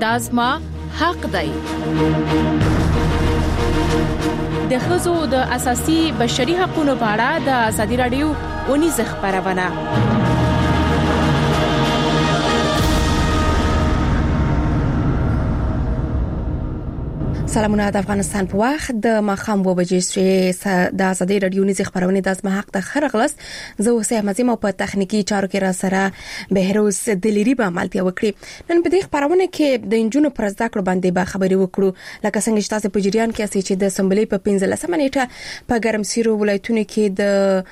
دا زما حق دی. د ښځو د اساسي بشري حقوقو په اړه د ازادي راډیو ونیز خبرونه. سلامونه د افغانستان په وخت د ماخام و بجې چې د ازادي راډیو نيزي خبرونه د ازما حق د خرغلس زه وسه مزیم په تخنیکی چارو کې را سره بهروز دلیری به عملتیا وکړي. نن په دې خبرونه کې د انجونو پر زده کړو باندې به خبري وکړو. لکه څنګه چې تاسو په جریان کې چې د سمبلې په 15 نیټه په ګرمسیرو ولایتونو کې د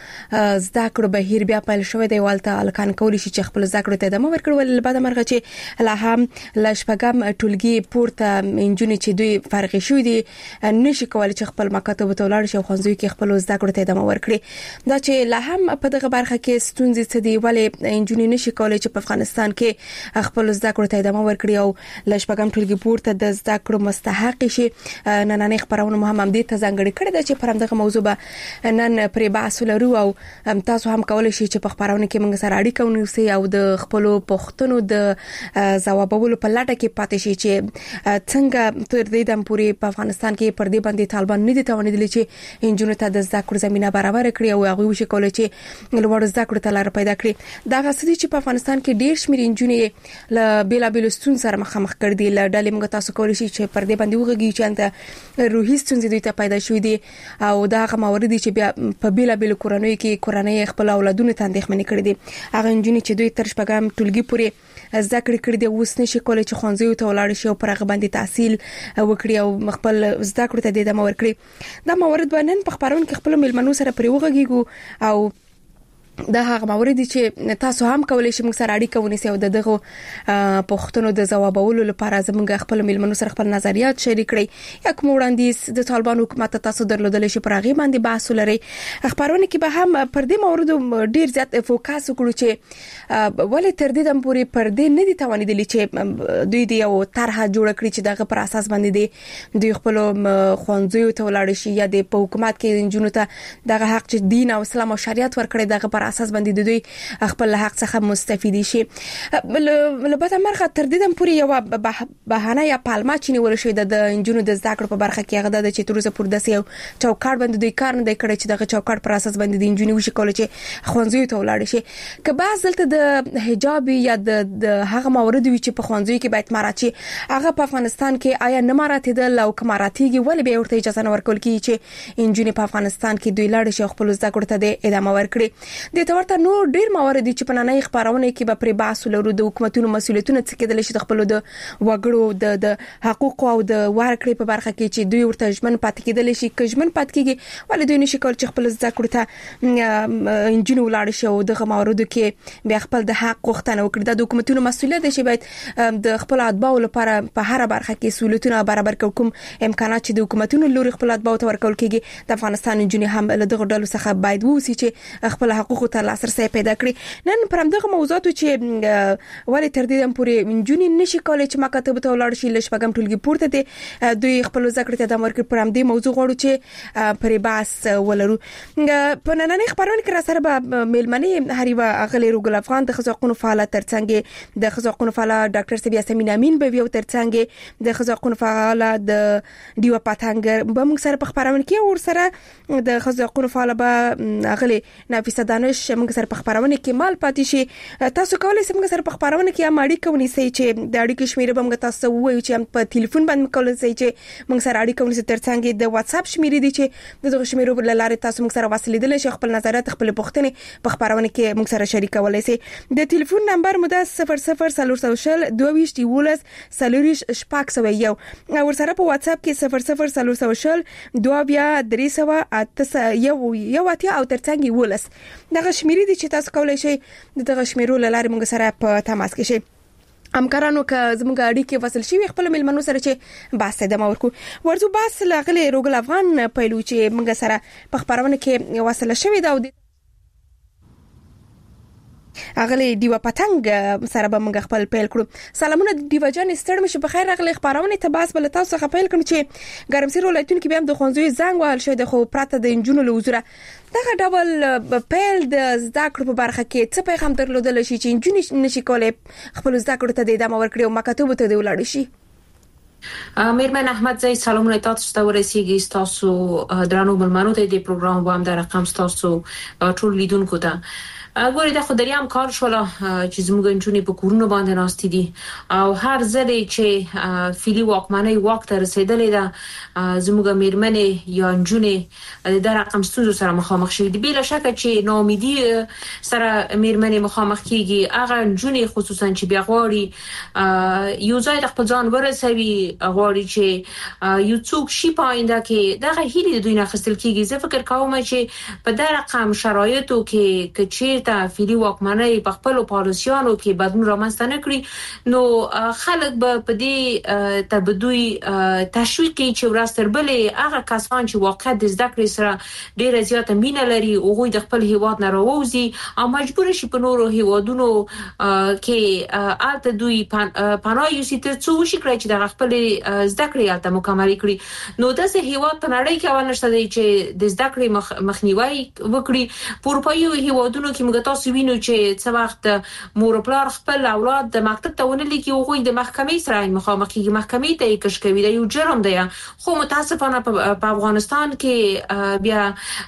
زده کړو بهیر بیا پیل شوې دی. والته الکان کولی شي چې خپل زده کړو ته د مور کړول بعد مرغه چې لا هم لشپګم ټولګي پورته انجونې چې دوی شوې دي نشي کولای چې خپل مکاتب ته ولاړ شي او خنځوي کې خپل زده کړو ته ادامه ورکړي. دا چې لا هم په دغه برخه کې ستونزې څه دي ولې انجونې نشي کولای چې په افغانستان کې خپل زده کړو ته ادامه ورکړي او لشپګم ټولګي پورته د زده کړو مستحق شي. نن خبرونه مهم دي ته ځانګړي کړي دا چې پر همدغه موضوع به نن پرې بحث ولرو او تاسو هم کولای شئ چې په خبرونه کې موږ سره اړیکه ونیسئ او د خپل پوښتنو د ځوابولو په لټه کې پاتې شئ چې څنګه تر دې دم پورې په افغانستان کې پر دې باندې طالبان نه دي توانیدلی چې انجونو ته د زده کړو زمينه برابر کړي او هغه وشي کولای چې لوړ زده کړو ته لار پیدا کړي. دا غسدي چې په افغانستان کې ډېر شمېر انجونې ل بیلابل ستون سره مخامخ کړ دي. ډلې موږ تاسو کولای شي چې پر دې باندې وګورئ چې انت روحي ستونزې دوی ته پیدا شوې دي او دا هغه موارد چې بیا په بیلابل کورنۍ کې کورنۍ خپل اولادونو ته اندېښمنې کړې دي. هغه انجونې چې دوی تر شپږم ټولګي پورې زده کړې دي اوس نشي کولای چې خنځوي ته ولاړ شي او پر هغه باندې تحصیل وکړي او خپل زده کړو ته د ادامه ورکړي. دا موارد باندې په خبرونه کې خپل ملمنو سره پرې وغږیږو او دا هغه موارد چې تاسو هم کولای شئ موږ سره اړیکه ونیسئ او دغه پوښتنو د ځوابولو لپاره زموږ خپل ملمنو سره خپل نظریات شریک کړئ. یا کوم وړاندیز د طالبان حکومت تاسو درلودل شي پر هغه باندې بحث ولرئ. خبرونه کې به هم پر دې موارد ډیر زیات فوکس وکړو چې ولې تر دې دم پورې پر دې نه دي توانیدلی چې دوی دی او طرحه جوړ کړی چې دغه پر اساس باندې دی دوی خپل خوندزیو ته ولاړ شي یا د حکومت کې انجونو ته دغه حق چې دین او اسلام او شریعت ورکړي دغه پر اساس باندې دوی خپل حق څخه مستفید شي. لبته مرخه تر دې دم پورې یو بهانه یا پالما چې نیول شوی د انجونو د زده کړو په برخه کې هغه د چې تروزه پر دسه یو چوکاټ باندې دوی کار نه دی کړی چې دغه چوکاټ پر اساس باندې د انجونو وشي کولای چې خوندزیو ته ولاړ شي. که بعض دلته د حجاب یا د هغه موارد چې په خوندزیو کې باید مراعات شي هغه په افغانستان کې آیا نه مراعات دي او کمراتيږي ولې به ورته اجازه نه ورکول کیږي چې انجونو په افغانستان کې دوی لاړ شي خپل زده کړو ته د ادامه ورکړي. د ورته نو ډیر موارد چې په نننۍ خبرونه کې به پر بحث لرو د حکومتونو مسؤلیتونه څه کېدل شي د خپل د وګړو د حقوق او د ورکړې په برخه کې چې دوی ورته ژمن پاتې کېدل شي کژمن پاتې کېږي ولې دوی نشي کول چې خپل زده کړو ته انجونو ولاړ شي او د موارد کې بیا خپل د حق غوښتنه وکړي. د حکومتونو مسؤلیت دی چې باید د خپل اتباع لپاره په هر برخه کې سہولتونه برابر کوم امکانات چې د حکومتونو لوري خپل اتباع ته ورکول کېږي. د افغانستان انجونې هم له دغه ډلو څخه باید ووسی چې خپل حقوق ته لاسرسي پیدا کړي. نن پر همدغه موضوعات چې ولې تر دې دم پورې انجونې نشي کولای چې مکاتب ته ولاړ شي لشپګم ټولګي پورته دي دوی خپل ذکر ته د مرګ پر همدې موضوع غواړو چې پر بحث ولرو. په نننۍ خبرونه کې را سره به ملمنې هریوا اغلی روګل افغان د خزاقونو فعال ترڅنګ د خزاقونو فعال ډاکټر سبیا سمین امین به یو ترڅنګ د خزاقونو فعال د دیو پاتنګ به موږ سره په خبرونه کې ور سره د خزاقونو فعال به اغلی نفیسه دانش موږ سره په خبرونه کې مال پاتې شي. تاسو کولای شئ موږ سره په خبرونه کې اړیکه ونیسئ چې د اړیکې شمیره به موږ تاسو وایو چې په ټلیفون باندې کولای شئ چې موږ سره اړیکه ونیسئ. ترڅنګ د واتس اپ شمیره دي چې دغه شمیره په لاره تاسو موږ سره وصلیدل شئ خپل نظریات خپل پوښتنې په خبرونه کې موږ سره شریکولای شئ. د ټلیفون نمبر مو د 00 22 سلوریش شپاک سوی یو او سره په واتس اپ کې 00 22 او ترڅنګ ولس دغه شمیره دي چې تاسو کولای شئ دغه شمیرو لاره موږ سره په تماس کې شئ. همکارانو که زموږ اړیکې وصل شي خپل ملمنو سره چې بحث د مورکو ورته بحث لاغلي روګل افغان پهلو چې موږ سره په خبرونه کې وصل شوی دا اغلی دیو پتنګ سره به موږ خپل پیل کړو. سلامونه دیو جان ستړ مشه په خیر راغلی خبرونه ته باس بل تاسو څخه پیل کړم چې ګرمسیر ولایتونو کې به هم د خونځوي زنګ وهل شوی د خو پراته د انجونو لوزره دغه ډول پیل د زده کړو په برخه کې څه پیغام درلودل شي چې انجونې نشي کولای خپل زده کړو ته د ادامه ورکړي او مکاتب ته دی ولاړ شي. میرمن احمد زئی سلامونه تاسو ته ورسیږي تاسو درانو ملمنو ته د پروګرام وام در رقم تاسو ټول لیدونکو ته ګورې د خدريام کار شول چې زموږ انجونې په کورونو باندې ناستې دي او هر ځلې چې فیلی واکمنۍ وخت رسیدلې ده زموږ میرمنې یا انجونې د رقم ستونزو سره مخامخ شوي دي بلا شک چې ناامیدي سره میرمنې مخامخ کیږي هغه انجونې خصوصا چې بیا غواړي یو ځای د خپل ځان ورسوي غواړي چې یو څوک شي پاینده کې دغه هیلې د دوی نه خستل کیږي زه فکر کوم چې په دا رقم شرایطو کې کچې ته فیلی واکمنۍ په خپل پالیسیانو کې بدلون رامنځته نه کړی نو خلک به په دې تبدوی تشویق کوي چې ورستر بلې هغه کسان چې واقعا د زده کړې سره ډېر زیاته مینه لري او غوي د خپل هیواد نه راووزي او مجبور شي په نورو هیوادونو کې الته دوی پناه یوسي تر څو شي کړی چې د خپل زده کړې الته مکمل کړي نو داسې هیواد په نړۍ کې اول نشته دی چې د زده کړې مخنیوي وکړي په اروپایي هیوادونو کې موږ تاسو وینو چې څه وخت مور پلار خپل اولاد د مکتب ته ونه لیکي او غوي د محکمې سره مخامخ کیږي محکمې ته یې کش کوي دا یو جرم دی خو متاسفانه په افغانستان کې بیا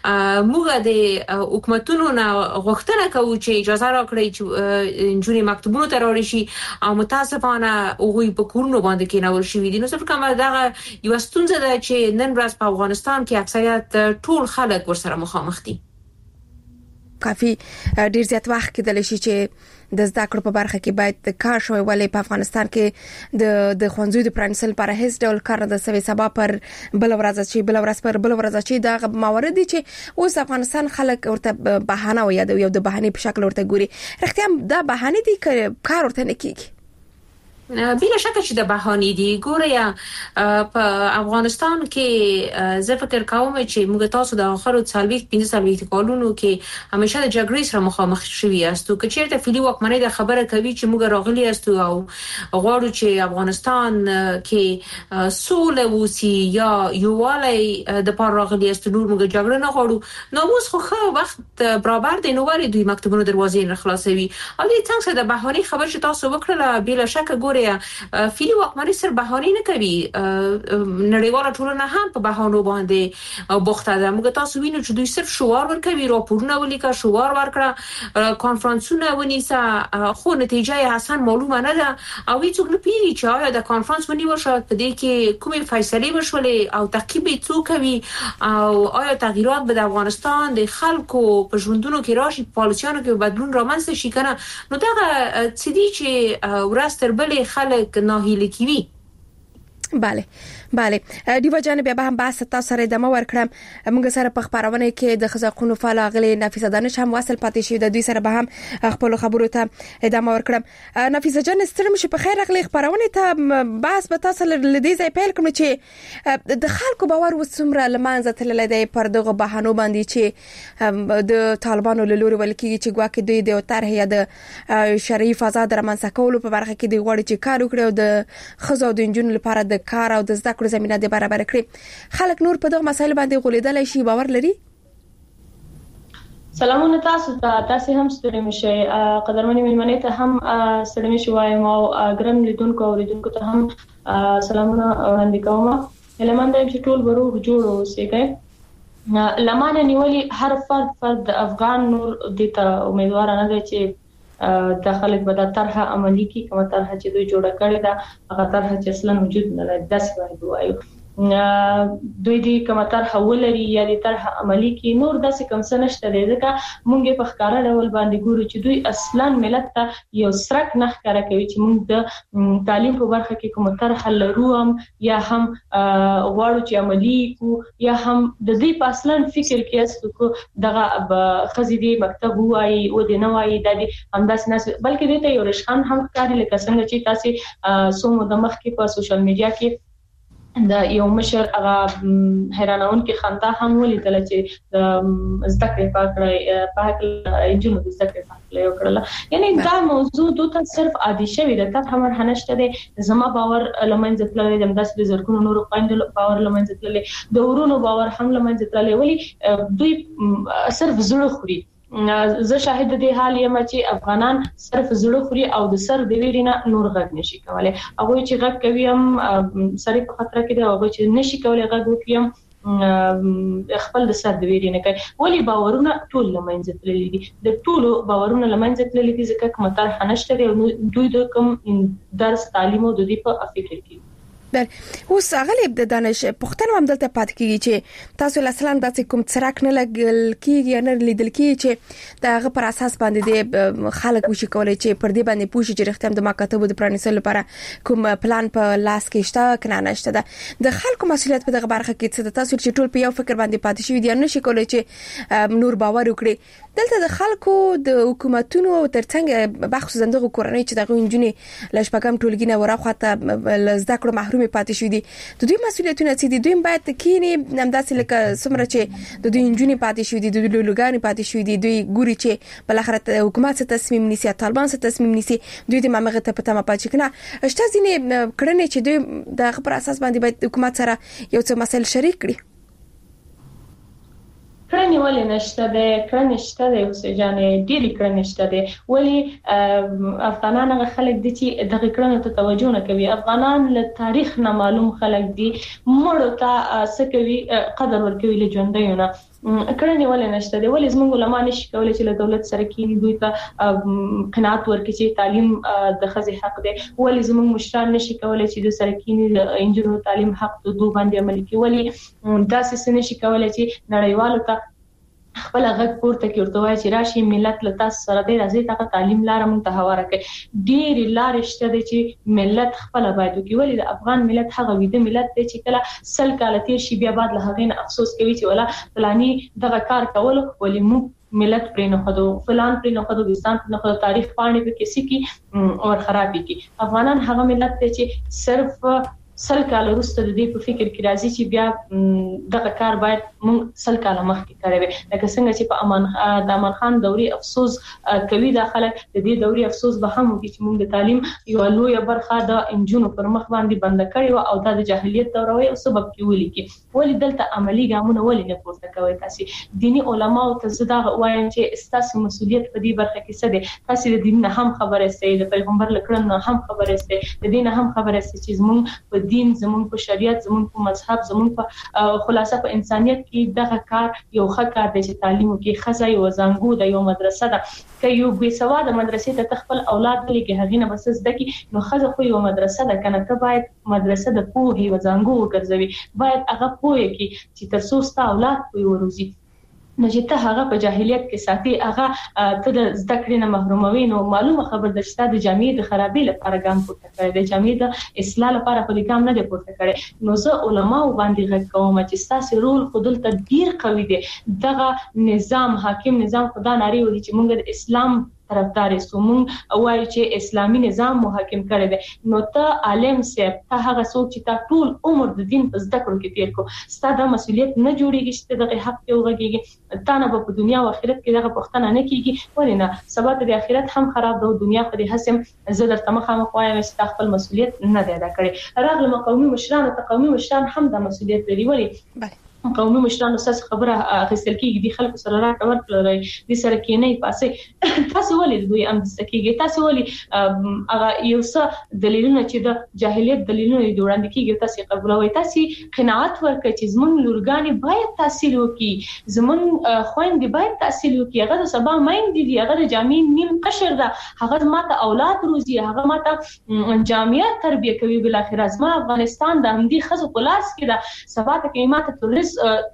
موږ د حکومتونو نه غوښتنه کوو چې اجازه راکړي چې انجونې مکتبونو ته راوړي شي او متاسفانه غوي په کورونو باندې کې نور شي دي نو څه کومه دا یو ستونزه ده چې نن ورځ په افغانستان کې اکثریت ټول خلک ورسره مخامخ دي کافي ډیر زیات وخت کېدل شي چې د زده کړو په برخه کې باید کار شوی ولې په افغانستان کې د خوندزوی د پرانسل پر هیڅ ډول کار د سوي سبا پر بل ورځ چې دا موارد دي چې اوس افغانستان خلک ورته بهانه و یاد یو د بهانه په شکل ورته ګوري رښتیا دا بهانه دي کار ورته نه کیږي بلا شک چې د بهانې دي ګوره په افغانستان کې زه فکر کوم چې موږ تاسو د اخرو 15 کالونو کې همیشه د جګړې سره مخامخ شوي یاستو که چیرته فیلی واکمنۍ د خبره کوي چې موږ راغلي یاستو او غواړو چې افغانستان کې سوله وسی یا یووالی د پاره راغلي یاستو نور موږ جګړه نه غواړو نو اوس خو وخت برابر دی نو ولې دوی مکتبونو دروازې نه خلاصوي او دې څنګه د بهانې خبر چې تاسو وکړه بلا شک ګوره فیلی واکمنۍ سره بهانې نه کوي نړیواله ټولنه هم په بهانو باندې بوخته ده موږ تاسو وینو چې دوی صرف شعار ورکوي راپورونه ولیکه شعار ورکړه کانفرنسونه ونیسه خو نتیجه حسن معلومه نه ده او هیڅوک نه پیږي چې آیا د کانفرنس ونیول شو په دې کې کومې فیصلې وشولې او تعقیب یې څوک کوي او آیا تغییرات به د افغانستان د خلکو په ژوندونو کې راشي پالیسیانو کې بدلون رامنځته شي کنه نو دا څه دي چې ورستر بلې خلک ناهیلي کوي bale دیو جانب به هم بحث تاسو سره دمه ورکړم موږ سره په خبرونه کې د خزقونو فعاغلی نفیسه دانش هم وصل پاتې شي د دوی سره به هم خپل خبرو ته ادامه ورکړم نفیسه جان سترم شي په خیر اغلی خبرونه ته بحث به تاسو لدی ځای پیل کوم چې د خلکو باور وسمره لمانځه تل لدی پر دغه بهانو باندې چې د طالبانو له لوري ولکې چې ګواکې دوی د طرح یا د شرعي فضا درمنځ کولو په برخه کې دی غوړي چې کار وکړي د خزو د انجن لپاره د کار او د زده کړو زمينه د برابر کړي خلک نور په دغه مسایل باندې غولیدل شي باور لري سلامونه تاسو هم ستړي مشي قدرمنې ملمنې ته هم ستړي مشي وایم او ګرم لیدونکو ته هم سلامونه وړاندې کوم لمن د ټول ورو جوړ اوسېږي لمانه نیولي هر فرد افغان نور د ته امیدوار نه دی چې د خلک به د طرح عملی کی کومه طرح چې دوی جوړه کړی دا هغه طرح چې اصلا وجود نه لري داسې وایي دوی دې کومه طرح ولري یا د طرح عملی کی نور داسې کوم څه نشته دی ځکه مونږ په ښکارا ډول باندې ګورو چې دوی اصلا ملت ته یو سرک نه ښکارا کوي چې مونږ د تعلیم په برخه کې کومه طرح لرو هم یا هم غواړو چې عملی کو یا هم د دې په اصلا فکر کې است کو دغه خزيدي مکتب وایي او د نوای د همداس نه بلکې دې ته یو رشخان هم ښکاري لکه څنګه چې تاسو سومو د مخ کې په سوشل میډیا کې دا یو مشر هغه حیرانون کې خندا هم ولیدل چې زده کړې پاکړې انجنونو د زده کړې پاکړې وکړه یعنی دا موضوع دوته صرف عادي شوی ده ته هم هنشته ده زما باور لمنځه تللی د داسې زرګونو نور پاندل باور لمنځه تللی د ورونو باور هم لمنځه تللی ولی دوی صرف زړه خوري زه شاهد دي حال یم چې افغانان صرف زړه خوري او د سر د ویرینا نور غږ نشي کولای. هغه چې غږ کوي هم سړی په خطر کې دی، هغه چې نشي کولای غږ وکړي خپل د سر د ویری نه کوي. ولی باورونه ټول لمنځه تللي دي، د ټولو باورونه لمنځه تللي دي ځکه کوم تر حنشته دی دوی د کوم درس تعلیم او د دې په فکر کې. بل اوس غلې د دانش پښتنو هم دلته پات کیږي چې تاسو لاسلام داسې کوم څرک نه لګل کیږي نه لیدل کیږي چې دغه پر اساس باندې د خلک وشي کولای چې پر دې باندې پوښي چې رښتیا د مکاتبو د پرانیستلو لپاره کوم پلان په لاس کې شته کنه نشته. د خلکو مسولیت په دغه برخه کې څه تاسو چې ټول په یو فکر باندې پاتې شوی دي نشي کولای چې نور باور وکړي. دلته د خلکو د حکومتونو ترڅنګ بخصوص زندغه کورنۍ چې دغه انجونې لشپګم ټولګینه ورخواته لزده کړو محروم پاتې شوی دي. د دوی مسولیتونه څه دي؟ دوی باید کینی همداسې لکه څومره چې د دوی انجونې پاتې شوی دي، د دوی لوګانی پاتې شوی دي، دوی ګوري چې بل اخرت حکومت څه تصمیم نیسي، طالبان څه تصمیم نیسي، دوی د مامغه ته پته ما پاتې کنه شته ځینې کړنې چې دوی د پر اساس باندې باید حکومت سره یو څه مسایل شریک کړي. کړنې ولې نشته ده؟ کړنې شته ده اوس جانې ډېری کړنې شته ده، ولی افغانان هغه خلک دي چې دغه کړنو ته توجه نه کوي. افغانان له تاریخ نه معلوم خلک دي، مړو ته څه کوي قدر ورکوي له ژوندیونه. کړنې ولې نشته ده؟ ولی زموږ علما نشي کولای چې له دولت سره کینی دوی ته قناعت ورکړي چې تعلیم د ښځې حق دی، ولی زموږ مشران نشي کولای چې د سره کینی د انجونو تعلیم حق د دوه باندې عمل کوي، ولی داسې څه نشي کولای چې نړیوالو ته خپل غږ پورته کوي ورته وایي چې راشي ملت له تاسو سره دی راځي ته تعلیم لار مونږ ته هواره کوي. ډېر لارې شته دي چې ملت خپل باید وکړي. ولی د افغان ملت هغه ویده ملت دی چې کله سل کال تیر شي بیا بعد له هغه نه افسوس کوي چې ولا فلانی دغه کار کول ولی مو ملت پرې نه خدو فلان پرې نه خدو دستان نه خدو تاریخ باندې په کیسې کې اور خرابې کی. افغانان هغه ملت دی چې صرف سل کال وروسته د دې په فکر کې راځي چې بیا دغه کار باید مونږ سل کال مخکې کړی وي. لکه څنګه چې په د امان خان دوري افسوس کوي دا خلک د دې دوري افسوس به هم وکړي چې مونږ د تعلیم یو لوی برخه د انجونو پر مخ باندې بند کړی او دا د جاهلیت دوره وي او سبب کې ولیکي. ولی دلته عملی ګامونه ولې نه پورته کوي؟ تاسو دینی علما او تزدا وایم چې استاسو مسولیت په دې برخه کې څه دی؟ تاسو د دین نه هم خبره استئ، د پیغمبر لکړن نه هم خبره استئ، د دین هم خبره استئ چې زموږ په دین، زمون په شریعت، زمون په مذهب، زمون په خلاصه په انسانيت کې دغه کار یو ښه کار دی چې تعلیم کې خزه یو زنګو د یو مدرسه ده. که یو بې سواده مدرسې ته خپل اولاد لګي هغه نه بس زده کی نو خزه خو یو مدرسه ده کنه، ته باید مدرسه د پوهې و زنګو وګرځوي، باید هغه پوهه کې چې تر څو ستا اولاد په وروزي نو چې ته هغه په جاهلیت کې ساتي هغه ته د زده کړې نه محروموي. نو معلومه خبر ده چې د جامعې د خرابې لپاره ګام پورته کړی دی، جامعې د اصلاح لپاره خو ګام نه دی پورته کړی. نو زه علماء باندې غږ کوم چې تاسو رول خودل تدبیر قوي دی. دغه نظام حاکم نظام خدا ناری ودی چې موږ د اسلام طرفدار سومون وایي چې اسلامي نظام محاکم کړی دی. نو ته عالم صاحب ته هغه څوک چې تا ټول عمر د دین په زده کړو کې تیر کو، ستاسو د مسولیت نه جوړیږي چې دغه حق ته وغږیږي. تا نه په دنیا او آخرت کې دغه پښتنه نه کیږي، ولې نه سبا ته د آخرت هم خراب ده، دنیا خو دې هسم زه درته مخامخ وایم چې خپل مسولیت نه دی ادا کړی. راغله قومي مشران ته قومي مشران هم د مسولیت لري. ولی قومي مشران استاد خبره اخیستل کیږي د خلکو سره راکور کړی د سره کې نه پاسه تاسو ولې دوی ام دستکیږي؟ تاسو ولې هغه یو څه دلیلونه چې د جاهلیت دلیلونه د وړاندې کیږي تاسو قبولوي؟ تاسو قناعت ورکړئ چې زمون لورګانی باید تحصیل وکړي، زمون خويندې باید تحصیل وکړي، هغه د سبا مایندې دي، هغه د جامعې نیم قشر ده، هغه ماته اولاد روزي، هغه ماته جامعه تربیه کوي. بل اخر ازما افغانستان د همدي خزو پلاس کې ده، سبا ته کلمات تورس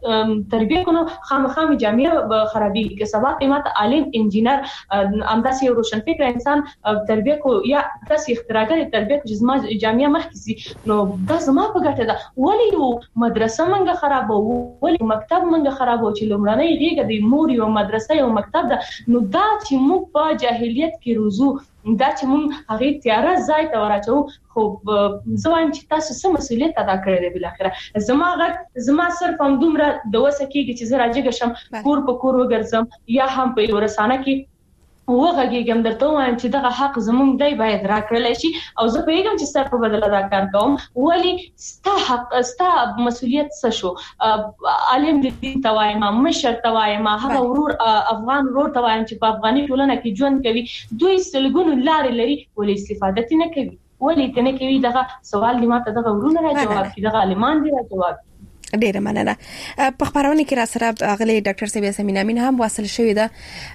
تربیه کنو خامخامي جامعه خرابي کې سبا قیمت عالم انجینر انداسي روشن فکر انسان تربیه کو یا تاسو اختراګر تربیه کو جسمه جامعه مخکسي نو دا زما په ګټه ده. ولی یو مدرسه منګه خرابو، ولی مکتب منګه خرابو چې لمړنۍ ریګه د مور یو مدرسه یو مکتب ده. نو دا چې موږ په جاهلیت کې روزو، دا چې موږ هغه تیاره ځای ته ورچو، خو زوایم چې تاسو سم مسؤلیت ادا کړی دی. بل اخره زما صرف هم دومره د وسه کېږي چې زه راځم کور په کور وګرځم یا هم په ورسانه کې وغږیږم درته وایم چې دغه حق زموږ دی باید راکړل شي او زه پیغام چې ستاسو په بدله دا کار کوم ولی ستا حق ستا مسؤلیت څه شو عالم دې توایم مشر توایم هغه ورور افغان ورور توایم چې په افغاني ټولنه کې ژوند کوي دوی سلګونو لارې لري ولې استفاده نه کوي ولې تنه کوي دغه سوال دی ماته دغه ورونه را جواب کړي دغه عالمان دی را جواب ډیره مننه په خبرونه کې را سره اغلی ډاکټر سیبیا سمین امین هم واصل شوې ده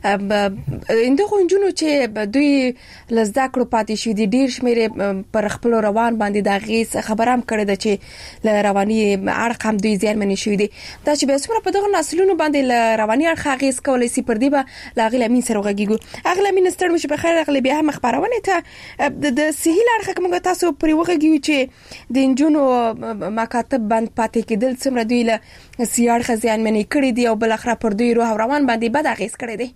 اندغه جنونو چې دوی لزدا کړو پاتې شو دي ډیر شمېر پر خپل روان باندې د غیس خبرام کړی ده چې ل رواني اړخ هم دوی زیان منی شوې دي دا چې به څومره په دغه نسلونو باندې ل رواني اړخ غیس کولای سي پر دی به لاغلی امین سره وغږیږو اغلی امین ستړي مشه په خیر اغلی بیا هم خبرونه ته د صحیح اړخ کوم تاسو پر وغږیږو چې د جنونو مکاتب باندې پاتې کېدل څومره دوی له سیاړ خزیان منی کړی دی او بل اخره پر دوی روح روان باندې بد اغیز کړی دی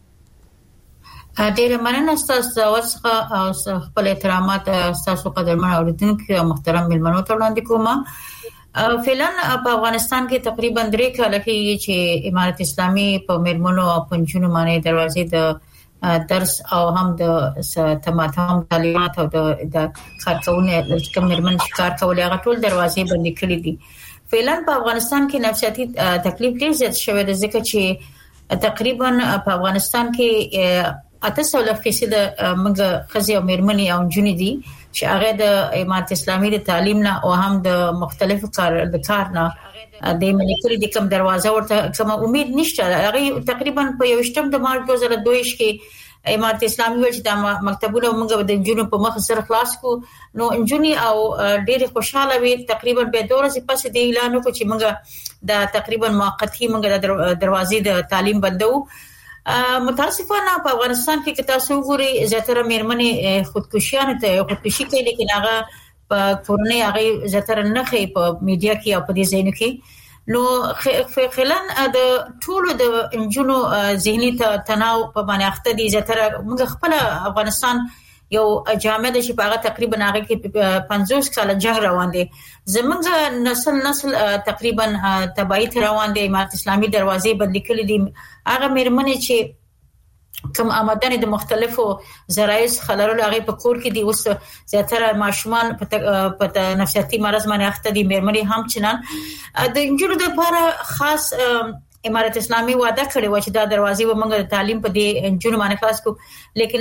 ډېر مننه تاسو ورڅخه خپل احترامات تاسو قدرمن اوریدونکو او محترم ملمنو ته وړاندې کوم فعلا په افغانستان کې تقریبا 3 کال کې چې امارت اسلامي په ملمنو او پنځونو باندې دروازې د درس او هم د تمام تعلیمات او د کارکونه کوم ملمن کار کولای هغه ټول دروازې بندې کړې دي فعلا په افغانستان کې نفسیاتي تکلیف ډیر زیات شوی دی ځکه چې تقریبا په افغانستان کې 800% موږ خزي او مېرمنې او جنې دي چې هغه د امارت اسلامي د تعلیم نه او هم د مختلفو کار نه د منیکري د کوم دروازه ورته کوم امید نشته هغه تقریبا په 1 د مارچ 2022 کې امارت اسلامي ول چې د مکتبونو موږ د جنونو په مخ سره خلاص کو نو انجونی او ډېر خوشاله وي تقریبا به 2 ورځې پس د اعلان کو چې موږ د تقریبا موقتی موږ د دروازې د تعلیم بندو متاسفانه په افغانستان کې تاسو ګوري زیاتره مېرمنې خودکشي کوي لیکن هغه په کورنۍ هغه زیاتره نه کوي په میډیا کې او په دې ځایونو کې نو خلان د ټولو د انجونو ذهني تناو په باندې اخته دي زیاتره موږ خپل افغانستان یو جامع د چې هغه تقریبا هغه کې 50 کال جنگ روان دي زمونږ نسل تقریبا تبعی روان دي امارت اسلامي دروازې بند کړې دي هغه مېرمنې چې کوم آمدنه د مختلفو ذرایع خلرو هغه په کور کې دي اوس زیاتره ماشومان په نفسیاتي مرض باندې اخته دي مېرمنې هم چنان د انجونو لپاره خاص امارت اسلامي وعده کړې و چې دا دروازې و موږ تعلیم په دې انجونو باندې خلاص کو لیکن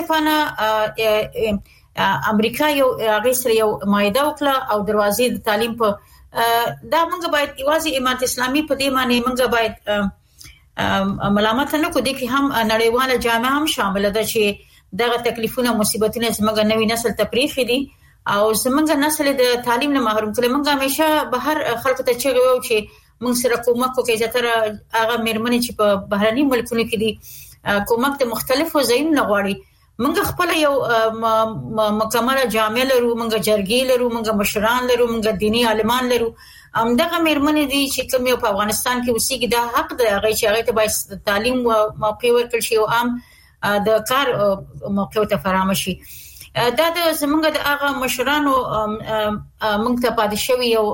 متاسفانه امریکا یو هغه سره یو مایده وکړه او دروازې د تعلیم په دا موږ باید ایوازي امارت اسلامي په دې معنی موږ باید ملامت نه کو دي کې هم نړیواله جامعه هم شامل ده چې دغه تکلیفونه مصیبتونه زموږ نوې نسل ته پریخي دي او زموږ نسل د تعلیم نه محروم کړي موږ همیشه بهر خلکو ته چې وو چې موږ سره کومک کوي زیاتره هغه مېرمنې چې په بهرني ملکونو کې دي کومک د مختلفو ځایونو غواړي موږ خپل یو مکمله جامع لرو موږ جرګې لرو موږ مشران لرو موږ دینی عالمان لرو دغه مېرمنې دي چې کوم یو په افغانستان کې اوسېږي دا حق دی هغه چې هغه ته باید تعلیم او موقع ورکړل شي او عام د کار موقع ته فراهم شي دا د زمونږ د هغه مشرانو موږ ته پاتې شوی یو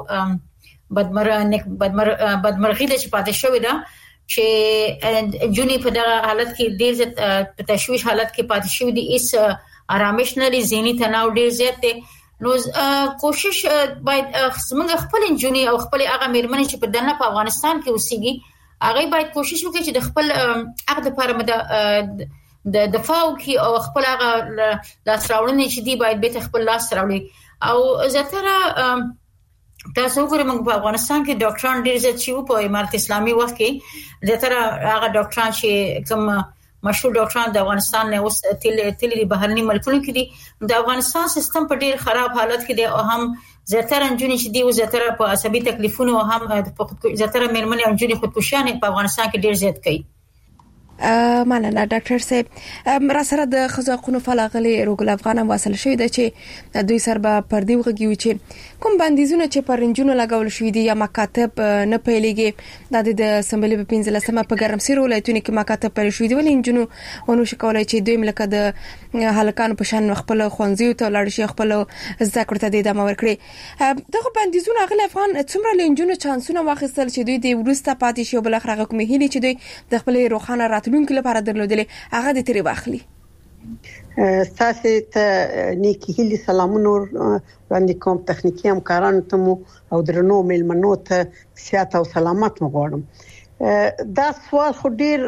بدمرغي د چې پاتې شوی دا چې جونی په دغه حالت کې ډېر په تشویش حالت کې پاتې شوی دي اس آرامش نه لري ذهني تناو ډېر زیات دی نو کوشش باید زموږ خپل انجونی او خپل هغه مېرمنې چې په دنه په افغانستان کې اوسېږي هغه باید کوشش وکړي چې د خپل عقد لپاره د دفاع وکړي او خپل هغه لاس راوړنې چې دی باید به خپل لاس راوړي او زیاتره تاسو وګورئ موږ په افغانستان کې ډاکټران ډېر زیات شي په امارت اسلامي وخت کې زیاتره هغه ډاکټران چې کوم مشهور ډاکټران د افغانستان نه اوس تللي بهرني ملکونو کې دي د افغانستان سیستم په ډېر خراب حالت کې دی او هم زیاتره انجونې چې دی او زیاتره په عصبي تکلیفونو او هم زیاتره مېرمنې او انجونې خودکشي په افغانستان کې ډېر زیات کوي مننه ډاکټر صاحب را سره د خزاقونو فلاغلي روګل افغان هم واصل شوی د چې دوی سر به پردي وغږیو چې کوم بندیزونه چې پرنجونو لګول شوی دي یا مکاتب نه پیلېږي د سمبلې په 15مه په ګرمسیر ولایتونو کې مکاتب پر شوی دي ولې انجونو ونو شکولای چې دوی ملک د هلکانو په شان خپل خوانځي ته لاړ شي خپل ذکر ته د دمه ورکړي دغه بندیزونه غل افغان څومره لنجونو چانسونه واخیستل چې دوی د ورسته پاتې شي بل اخر کومې هلي چې دوی د خپل روخانه راتلونکو لپاره درلودلې هغه د تری واخلي تاسو ته نیکی هیلي سلامونه وړاندې کوم تخنیکی همکارانو ته مو او درنو میلمنو ته صحت او سلامت مو غواړم. دا سوال خو ډیر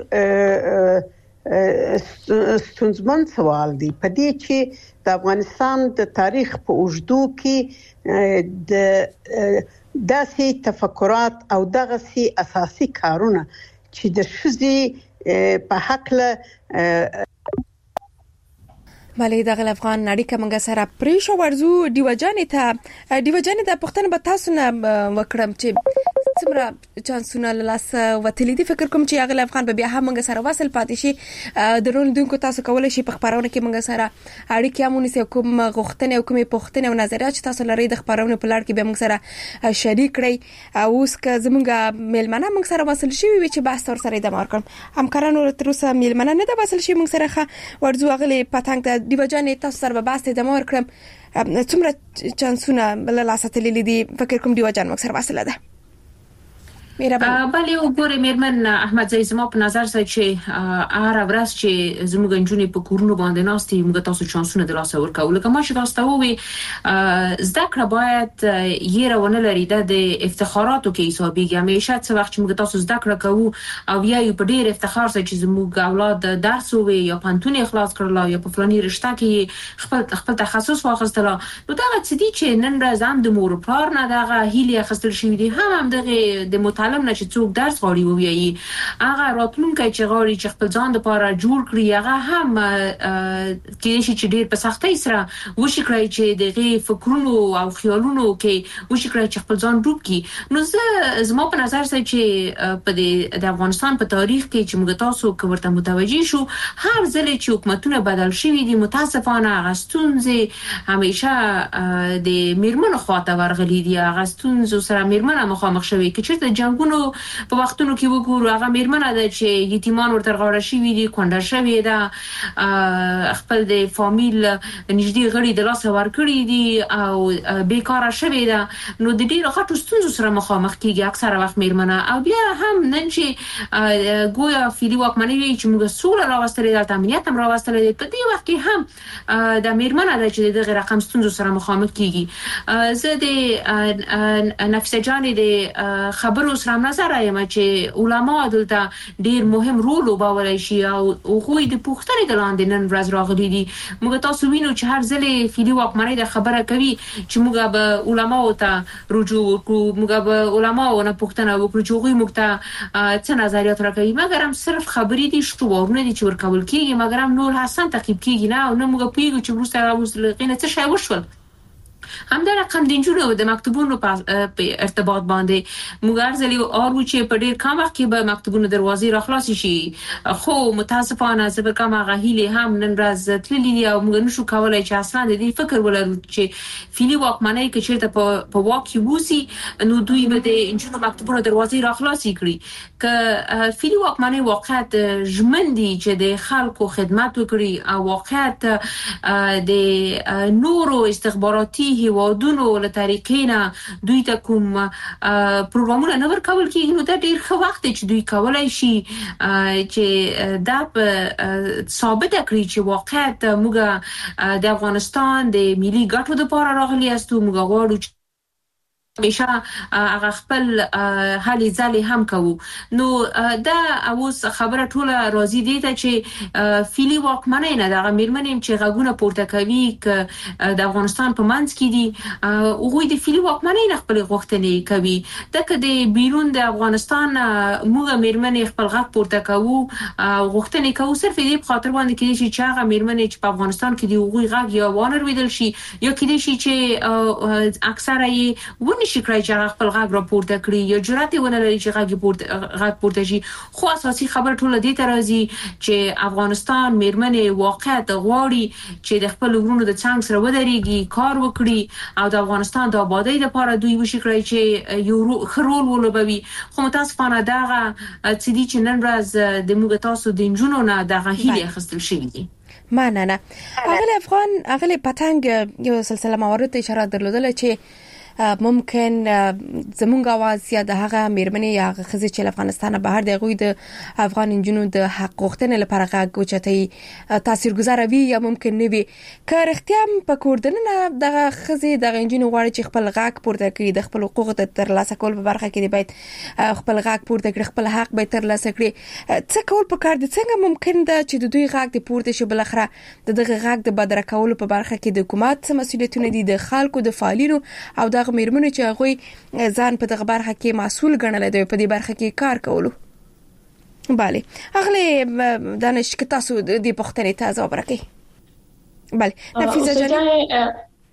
ستونزمن سوال دی په دې چې د افغانستان د تاریخ په اوږدو کې د داسې تفکرات او دغه سي اساسي کارونه چې د شذي په حق له مالې دغه افغان اړیکه موږ سره پریشو ورزو دیوجانې ته پښتنه به تاسو نه وکړم چې څومره چانسونه لاس وتلی دي. فکر کوم چې هغه افغان به بیا هم موږ سره وصل پاتې شي. درونکو تاسو کولای شي په خبرونه کې موږ سره اړیکه مونږ کوم غوښتنه او کومې پوښتنه او نظریات چې تاسو لري د خبرونه په لړ کې به موږ سره شریک کړئ. اوس که زموږ میلمنه موږ سره وصل شي وي چې بحث ور سره ادامه ورکړم. همکارانو تر اوسه میلمنه نه ده وصل شي موږ سره ورزو هغه پتنګ ته دیوجانې تاسو سره به بحث ادامه ورکړم. څومره چانسونه بل لاس تللی دي فکر کوم دیوجان موږ سره وصل ده. بله وګوره میرمن احمد زئی زما په نظر سره چې هر ورځ چې زموږ جنونې په کورونو باندې ناستي موږ تاسو چانسونه د لاس ورکول. کومه چې تاسو ته وي زده کړه باید یې رونه لري د افتخاراتو کې حسابيږي. همیشه څه وخت چې موږ تاسو زده کړه کوو او یا په ډیر افتخار سره چې زموږ اولاد درس وي یا پانتون اخلاص کړل یا په فلاني رشته کې خپل تخصص واخیستل نو دا څه دي چې نن ورځ هم د مور پلار نه دغه هیله اخیستل شوی دي هم دغه د معلم نه چې څوک درس غواړي ووایي هغه راتلونکي چې غواړي چې خپل ځان لپاره جوړ کړي هغه هم کې چې ډیر په سختۍ سره وشي کړی چې دغه فکرونو او خیالونو کې وشي کړی چې خپل ځان ډوب کړي. نو زما په نظر سره چې په د افغانستان په تاریخ کې چې موږ تاسو ورته متوجي شو هر ځل چې حکومتونه بدل شوي دي متاسفانه غستونځي همیشه د میرمنو خواته ورغلي دي. غستونځو سره میرمنه مخامخ شوي کې چې د جنگونو په وختونو کې وګورو هغه میرمنه ده چې یتیمان ورته غاړه شوي دي کونډه شوي ده خپل د فامیل نږدې غړي د لاس ورکړي دي او بیکاره شوي ده. نو د ډیرو غټو ستونزو سره مخامخ کیږي اکثره وخت میرمنه او بیا هم نن چې ګویا فیلی واکمنۍ چې موږ سوله راوستلې د امنیت هم راوستلې په دې وخت کې هم د میرمنه ده چې دغه رقم ستونزو سره مخامخ کیږي. زه د نفیسه جانې د خبرو سره نظر ایم چې علما دلته ډیر مهم رول وبولای شي او خو د پوښتنې د لاندې نن ورځ راغلي دي. موږ تاسو وینو چې هر ځلې فیلی واکمنۍ د خبره کوي چې موږ به علما او ته رجوع وکړو موږ به علما او نه پوښتنه وکړو چې هغه موږ ته څه نظریات راکوي مګر هم صرف خبرې دي شوورونه دي چې ورکول کیږي مګر هم نور حسن تعقیب کیږي نه او نه موږ پیګو چې وروسته غوښتنه څه شی وشول. همدا رقم د انجونو د مکتوبونو په ارتباط باندې موږ ارزلي او چې په ډیر کم وخت کې به مکتوبونو دروازې راخلاص شي خو متاسفانه زبر کوم غهیله هم نن ورځ تللی دی او موږ نشو کولای چې اصلا د دې فکر ولرو چې فیلی واکمنۍ کې چیرته په واکي ووسی نو دوی به د انجونو مکتوبونو دروازې راخلاص کړي ک فیلی واکمنۍ واقعیت ژمندي چې د خلکو خدمت وکړي او واقعیت د نورو استخباراتي هیوادونو له طریقې نه دوی ته کوم پروګرامونه نه ورکول کیږي نو دا ډیر ښه وخت چې دوی کولای شي چې دا ثابت کړي چې واقعیت موږ د افغانستان د ملي ګټو لپاره راغلي یاستو موږ غواړو همیشه هغه خپل حالي ځلې هم کوو. نو دا اوس خبره ټوله راځي دي ته چې فیلی واکمنۍ نه دغه میرمنې چې غوونه پورته کوي ک د افغانستان په منځ کې دي هغه د فیلی واکمنۍ نه خپل غوښتنې کوي دغه د بیرون د افغانستان موږ میرمنې خپل غږ پورته کوو غوښتنې کوو صرف دې په خاطر باندې کې چې هغه میرمنې چې په افغانستان کې دی هغه غږ یا وانر ویدل شي یا کې شي چې اکثره یې شي کړی چې خپل غږ راپورته کړي یا جرأت ونه لري چې غږ پورته شي. خو اساسي خبر ټول دې ته راځي چې افغانستان میرمنې واقعیت غواړي چې د خپل ورونو د څنګ سره ودرېږي کار وکړي او د افغانستان د آبادی لپاره دوی وشي کړی چې یو خرول ولوبوي. خو متاسفانه دغه چې دي چې نن ورځ د موږ تاسو د انجونو نه دغه هیله اخیستل شوی دي. نه اغلی افغان اغلی پتنګ یو سلسله موارد اشاره درلودل چې ممکن زمونږ आवाज یا د هغه میرمنې یا خزې چې افغانستان بهر دی غوي د افغان انجونو د حق غوښتنې لپاره غږ اوچتي تاثیرګذار وي یا ممکن نه وي که اختیار په کوردنه د خزې د انجونو غواړي چې خپل غږ پورته کړي د خپل حقوق تر لاسه کول په برخه کې دی باید خپل غږ پورته کړي خپل حق به تر لاسه کړي څه کول پکار دي څنګه ممکن ده چې د دوی غږ د پورته شي بل اخره د دغه غږ د بدر کولو په برخه کې د حکومت مسؤلیتونه دي د خلکو د فعالینو او د میرمنو چې هغه ځان په دغه برخه کې مسؤل ګڼل دي په دې برخه کې کار کولو bale اغله دانش که تاسو د پښتنې ته ځواب راکړئ bale نفیزه جاني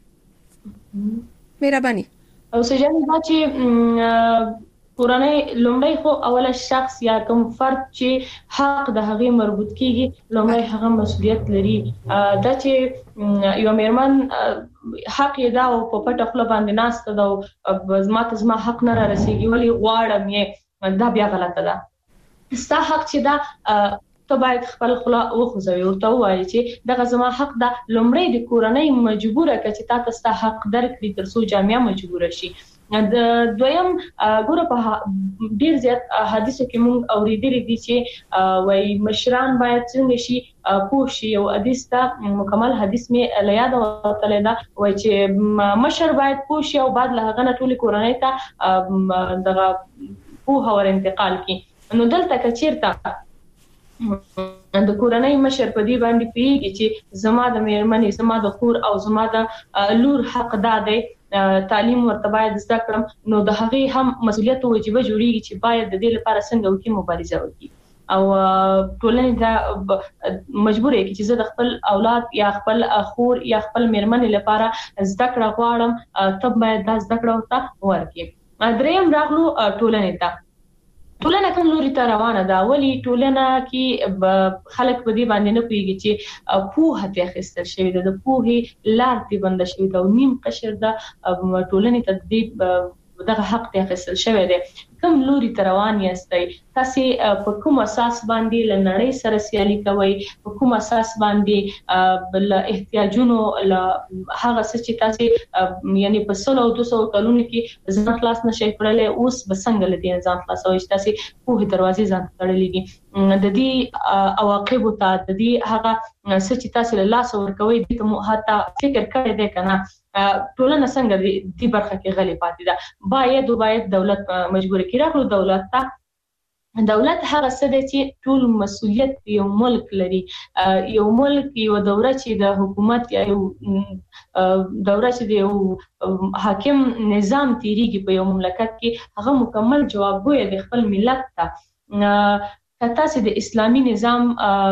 مهرباني او سجن دا چې کورنۍ لومړی خو اوله شخص یا کوم فرد چې حق د هغه مربوط کیږي لومړی هغه مسؤلیت لري دا چې یو میرمن حق یې دا او په پټه خپل باندې ناشته دا زما حق نه رسیږي ولی غواړم یې دا بیا غلطه ده ستا حق چې دا ته باید خپل خلا وخوځوي ورته وایي چې دغه زما حق دا لومړی د کورنۍ مجبوره کړي چې تاسو ته حق درکړي ترڅو جامعه مجبوره شي د دویم ګوره په ډیر زیات حدیثو کې مونږ اوریدلي دي چې وایي مشران باید څنګه شي پوه شي او حدیث ته مکمل حدیث مې لیاد ورتللی دا وایي چې مشر باید پوه شي او بعد له هغه نه ټول کورنۍ ته دغه پوهه ور انتقال کړي نو دلته کچیرته د کورنۍ مشر په دې باندې پیږي چې زما د میرمنې زما د خور او زما د لور حق ده تعلیم ورته باید زده کړم نو د هغه هم مسؤلیت او واجب جوړیږي چې باید د دې لپاره څنګه وکړي مبارزه وکړي او ټولنه دا مجبور یې چې زه د خپل اولاد یا خپل خور یا خپل میرمنې لپاره زده کړه غواړم تب باید دا زده کړه ورته ورکړي دریم راغلو ټولنه ته ټولنه کوم لوري ته روانه ده ولی ټولنه کې خلک په دې باندې نه پیږي چې پوهه ته خستل شوی ده د پوهې لار تی بند شوی ده او نیم قشر ده ټولنه ته دې دغه حق ته خستل شوی ده کوم لوري ته روان یاستئ تاسو په کوم اساس باندې لنړۍ سره سیالي کوي په کوم اساس باندې بل احتیاجونو هغه څه چې تاسو یعنی په 100 او 200 کلونو کې ځان خلاص نشئ کړل اوس بسنګ لدی ځان خلاصوي تاسو په دروازې ځان تړلې دي د دې عواقب ته د دې هغه څه چې تاسو له لاس ورکوي د ته حتی فکر کړی دی کنه ټولنه څنګه دې برخه کې غلي پاتې ده باید دولت مجبور کړي راغلو دولت هغه څه دی چې ټول مسؤلیت یو ملک لري یو ملک یو دوره چې د حکومت یا یو دوره چې د یو حاکم نظام تیریږي په یو مملکت کې هغه مکمل جوابګوی د خپل ملت ته کته چې د اسلامي نظام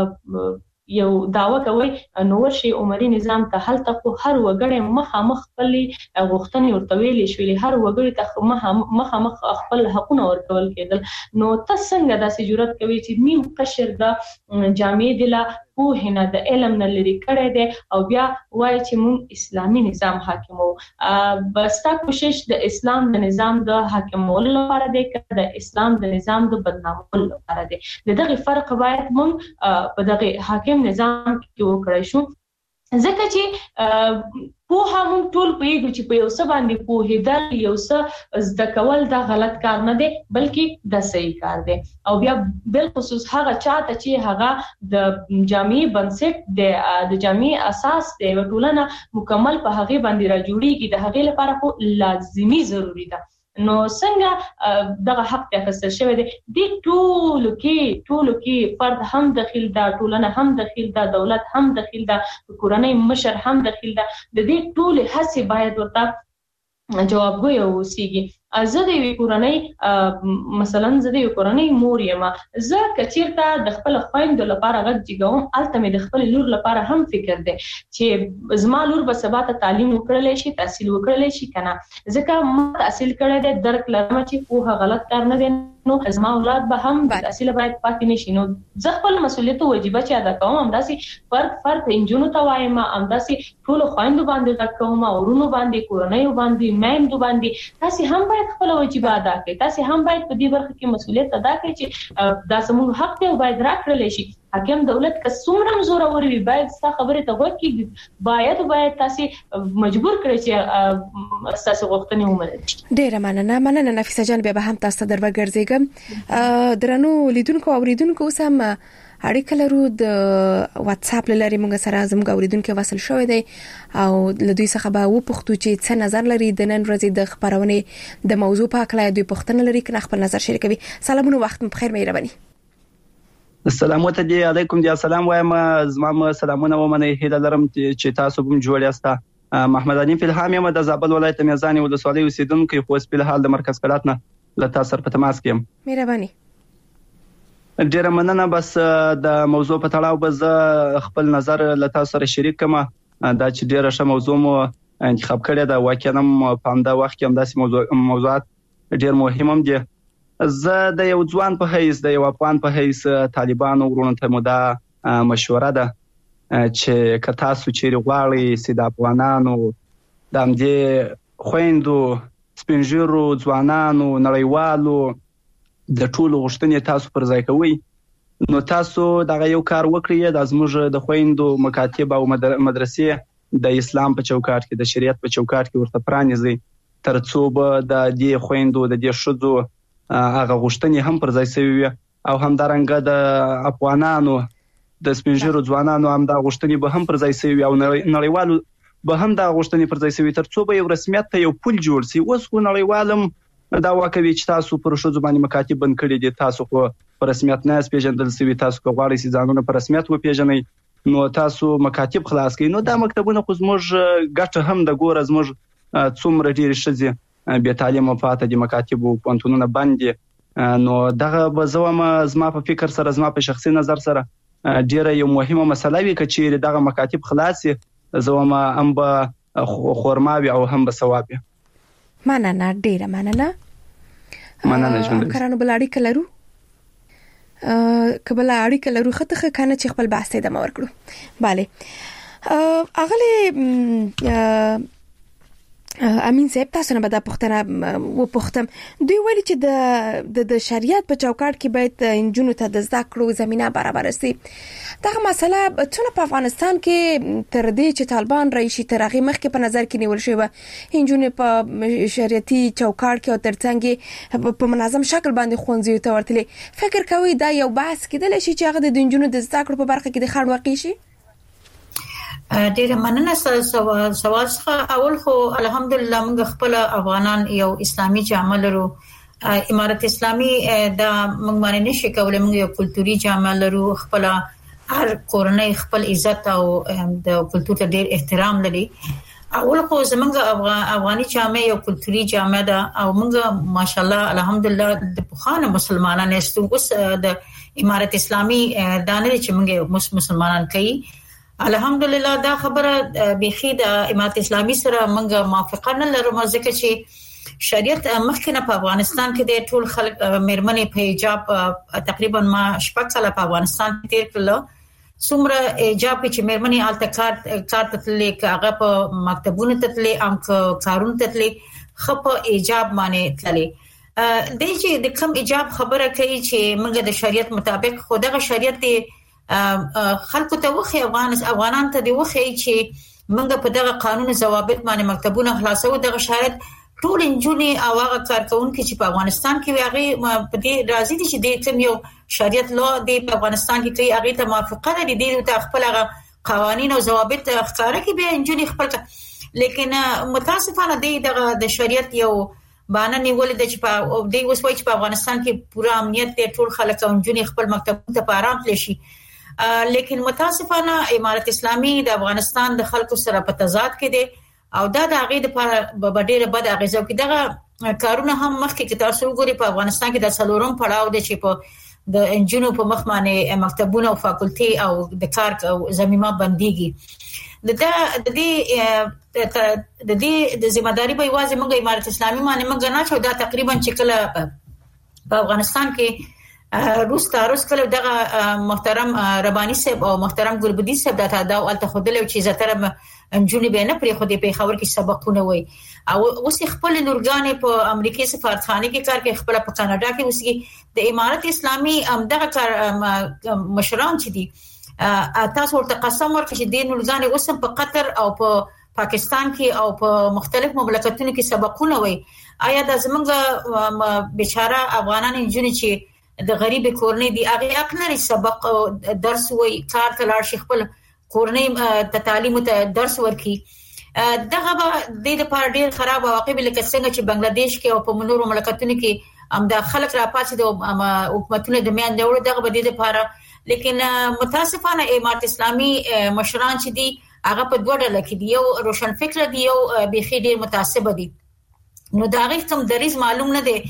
یو داوا کوي نو ورشي عمري نظام ته هلته خو هر وګړی مخامخ خپل غوښتنې ورته ویلې شوې هر وګړی ته مخامخ خپل حقونه ورکول کېدل نو تاسو څنګه داسې جرأت کوي چې نیم قشر د جامعې د لا پوهنه د علم نه لري کړی دی او بیا وایي چې موږ اسلامي نظام حاکمو بس تا کوشش د اسلام د نظام د حاکمولو لپاره دی که د اسلام د نظام د بدنامولو لپاره دی دغه فرق باید موږ په دغه حاکم نظام کې وکړای شو ځکه چې پوهه مونږ ټول پیږو چې په یو څه باندې پوهېدل یو څه زده کول دا غلط کار نه دی بلکې دا صحیح کار دی او بیا بل خصوص هغه چاته چې هغه د جامعي بنسټ د جامعي اساس دی ټولنه مکمل په هغه باندې را جوړیږي د هغه لپاره خو لازمي ضروری ده نو څنګه دغه حق ته خسر شوی دی د ټولو کې فرد هم داخل دا ټولنه هم داخل دا دولت هم داخل دا کورنۍ مشر هم داخل دا د دې ټول هڅې باید ورته جوابګوی اوسېږي زه د یو کورنۍ مثلا زه د یو کورنۍ مور یم زه کچیرته د خپل خويندو لپاره غږ جګوم الته مې د خپل لور لپاره هم فکر دی چې زما لور به سبا ته تعلیم وکړلای شي تحصیل وکړلای شي کنه ځکه ما تحصیل کړی دی درک لرم چې په غلط کار نه دی نو زما اولاد به هم تحصیل باید پاتې نشي نو زه خپل مسؤلیت او واجب چې ادا کوم همداسي فرد انجونو ته وایم همداسي ټول خويندو باندې دا کوم او ورونو باندې کورنۍ باندې میندو باندې تاسو هم باید خپل واجب ادا کړئ تاسو هم باید په دې برخه کې مسؤلیت ادا کړئ چې دا زموږ حق دی او باید راکړل شي حاکم دولت که څومره زور اوري باید څه خبره ته وکړي باید تاسو مجبور کړئ چې تاسو غوښتنې ومنئ. ډیره مننه نفیسه جان، بیا به هم تاسو ته دروګرځېږم. درنو لیدونکو او اوریدونکو سم اړیکه لرو د واتس اپ لري موږ سره زموږ اوریدونکو وصل شوې دي او لدوی څخه به و پښتو چې څه نظر لري د نن ورځې د خبرونه د موضوع په اړه دوی پښتنه لري کنه خپل نظر شریکوي. سلامونه، وخت بخیر، مهرباني. السلام علیکم، دی السلام وایم. زما سلامونه ومنه، هیله لرم چې تاسو هم جوړ یاست. محمد علي فلهام یم د زابل ولایت میزان ولسوالۍ اوسیدونکو، خو په حال د مرکز کلات نه لته سر په تماس کې. مهرباني. ډیره مننه. بس د موضوع په تړاو به خپل نظر لته سره شریک کما، دا چې ډیره ښه موضوع مو انتخاب کړی دا، واقعا په همدا وخت کې هم داسې موضوعات ډیر مهم هم دي. زه د یو ځوان په حیث، د یو افغان په حیث طالبانو ورونو ته مو دا مشوره ده چې که تاسو چیرې غواړئ چې د افغانانو د همدې خويندو، سپینږیرو، ځوانانو، نړیوالو د ټولو غوښتنې تاسو پر ځای کوئ، نو تاسو دغه یو کار وکړئ. د زموږ د خويندو مکاتب او مدرسې د اسلام په چوکاټ کې، د شریعت په چوکاټ کې ورته پرانیزئ، ترڅو به د دې خويندو، د دې شذو هغه غوښتنې هم پر ځای شوي او همدارنګه د افغانانو، د سپینږیرو ځوانانو هم دا غوښتنې به هم پر ځای شوي او نړیوالو به هم دا غوښتنې پر ځای شوي، ترڅو به یو رسمیت ته یو پل جوړ شي. اوس خو نړیوالم دا واکوي چې تاسو پر شذو باندې مکاتب بند کړي دي، تاسو خو پر رسمیت نه پیژندل شوي، تاسو کو غواړئ چې ځانونه پر رسمیت و پیژنئ، نو تاسو مکاتب خلاص کړئ. نو دا مکتبونه خو زموږ ګټه هم د ګوره زموږ څومره ډیر شذې بیا تعلیم پاته دي، مکاتب او پونتونونه بند دي. نو دغه بزوم زما په فکر سره، زما په شخصي نظر سره ډیره یو مهمه مسله وي چې دغه مکاتب خلاصي، زوم هم به خورماوي او هم به ثواب. مننه، ډیره مننه. کارانو بل اړیکه لرو، کبل اړیکه لرو خطه کنه چې خپل بحث ته مور کړو. bale اغلی امین صاحب، تاسو نه به دا پوښتنه و پوښتم، دوی ویلي چې د شریعت په چوکاټ کې باید انجونو ته د زده کړو زمينه برابر شي. دا مسله څنګه په افغانستان کې تر دې چې طالبان رئیس تر هغه مخکې په نظر کې نیول شوی، انجونو په شریعتي چوکاټ کې او ترڅنګ په منظم شکل باندې خوندزي ته ورتلې. فکر کوي دا یو بحث کېدل شي چې هغه د انجونو د زده کړو په برخه کې د خړ واقع شي؟ ډیره مننه. سوال څخه اول خو الحمدلله موږ خپل افغانان یو اسلامي جامه لرو، امارت اسلامي دا موږ باندې نشي کولای، موږ یو کلتوري جامه لرو، خپل هر کورنۍ خپل عزت او د کلتور ته ډیر احترام لري. اول خو زمونږ افغاني جامه یو کلتوري جامه ده او موږ ماشاءالله الحمدلله د پخوانه مسلمانانو استو اوس د امارت اسلامي دانه چې موږ مسلمانان کوي. الحمدلله دا خبره بيخي د امارت اسلامي سره موږ موافقه نه لرو، ځکه چې شریعت مخکنه په افغانستان کې د ټول خلک مېرمنې په حجاب تقریبا ما شپږ کاله په افغانستان کې تیر کړل. څومره حجاب چې مېرمنې الته کار تللې، هغه په مکتبونو تللې، ام کارونه تللې، خپ حجاب باندې تللې. د چې د کوم حجاب خبره کوي چې موږ د شریعت مطابق خدغه شریعت خلکو ته وخی افغانان ته دی وخی چې موږ په دغه قانون ضوابط باندې مکتبونه خلاصو. دغه شاید ټول انجونی او هغه کارکونکو چې په افغانستان کې هغه په دې راضي دي چې د کوم یو شریعت لو د افغانستان کې کوي، هغه ته موافقه لري، د خپل هغه قوانين او ضوابط ښکارا کې به انجونی خپل. لیکن متاسفانه د شریعت یو باندې نیول د چې په دې وسوي چې په افغانستان کې پوره امنیت ته ټول خلک او انجونی خپل مکتب ته په آرام تللی شي. لیکن متاسفانه امارت اسلامي د افغانستان د خلکو سره په تضاد کې دي او دا د هغه لپاره ډېر بد اغیزه کوي. دغه کارونه هم مخکې کې تاسو وګورئ په افغانستان کې د څلورم پړاو د چې په د انجینو په مخ باندې مکتبونه او فاکولټي او د کار او زمينه بنديږي. د دې ذمہداري به واځي موږ امارت اسلامي باندې موږ نه شو. دا تقریبا چې کله په افغانستان کې روس کله دغه محترم ربانی صاحب او محترم ګلبدی صاحب دا الته خدل او چې زتر انجونې به نه پرې خو دې په خبر کې سبقونه وي او اوس خپل نورګانې په امریکای سفارتخانه کې کار کوي خپل په کاناډا کې اوسې د امارت اسلامي دغه کار مشران چې دي تاسو ورته قسم ورکړئ چې د نورګانې اوس په قطر او په پاکستان کې او په مختلف مملکتونو کې سبقونه وي آیا د زمونږ بیچاره افغانان انجونې چې د غریب کورنۍ دی هغه حق لري سبق درس وي کار ته لاړ شي خپل کورنۍ ته تعلیم ته درس ورکړي دغه د لپاره ډیر خراب واقع لکه څنګه چې بنگلاديش کې او په نورو مملکتونو کې د خلک راپاتې د حکومتونو د میان ډول دغه بدیل لپاره لیکن متاسفانه امارت اسلامي مشران چې دي هغه په دوه ډول کې دي یو روشن فکر دي یو بيخي ډیر متعصب دي نو دا غي کوم دریز معلوم نه دي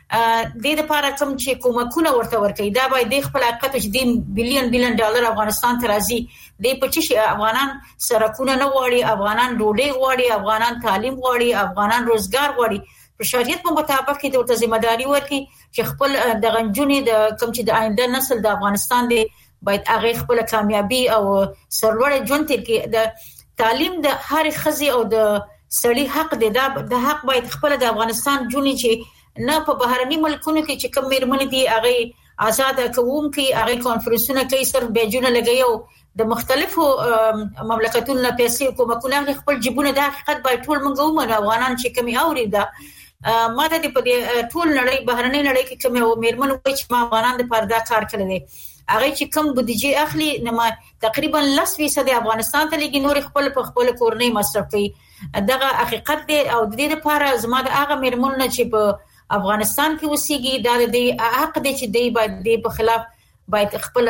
د لپاره کوم چې کومکونه ورته ورکړي دا باید د خپل حقیقت چې د بلین ډالر افغانستان ته راځي د پچې افغانان سرکونه نه غواړي افغانان ډوډۍ غواړي افغانان تعلیم غواړي افغانان روزګار غواړي په شریعت په مطابق کې د ځمېداري ورکړي چې خپل د غنجونې د کوم چې د آینده نسل د افغانستان دی باید هغه خپل کامیابی او سرلوړ ژوند تیر کې د تعلیم د هر خزي او د سړي حق دی د حق باید خپل د افغانستان جونې چې نه په بهرني ملکونو کې چې کوم میرمن دي هغه آزاد کوم کې هغه کانفرنسونه کوي صرف بیجونه لګي د مختلفو مملکتونو نه پیسې کومکونه خپل جيبونه د حقیقت باید ټول منغو من افغانان چې کمی اوري دا ماته د په ټول نړۍ بهرني نړۍ کې کوم میرمن وایي چې ما افغانان د پردا کار کړی هغه چې کوم بودیجه اخلي نو تقریبا 10% د افغانستان ته لګي نور خپل کورنۍ مصرف کوي دغه حقیقت دی او د دې لپاره زما د هغه میرمن چې په افغانستان کې اوسېږي دا د حق دي چې دی باید د په خلاف باید خپل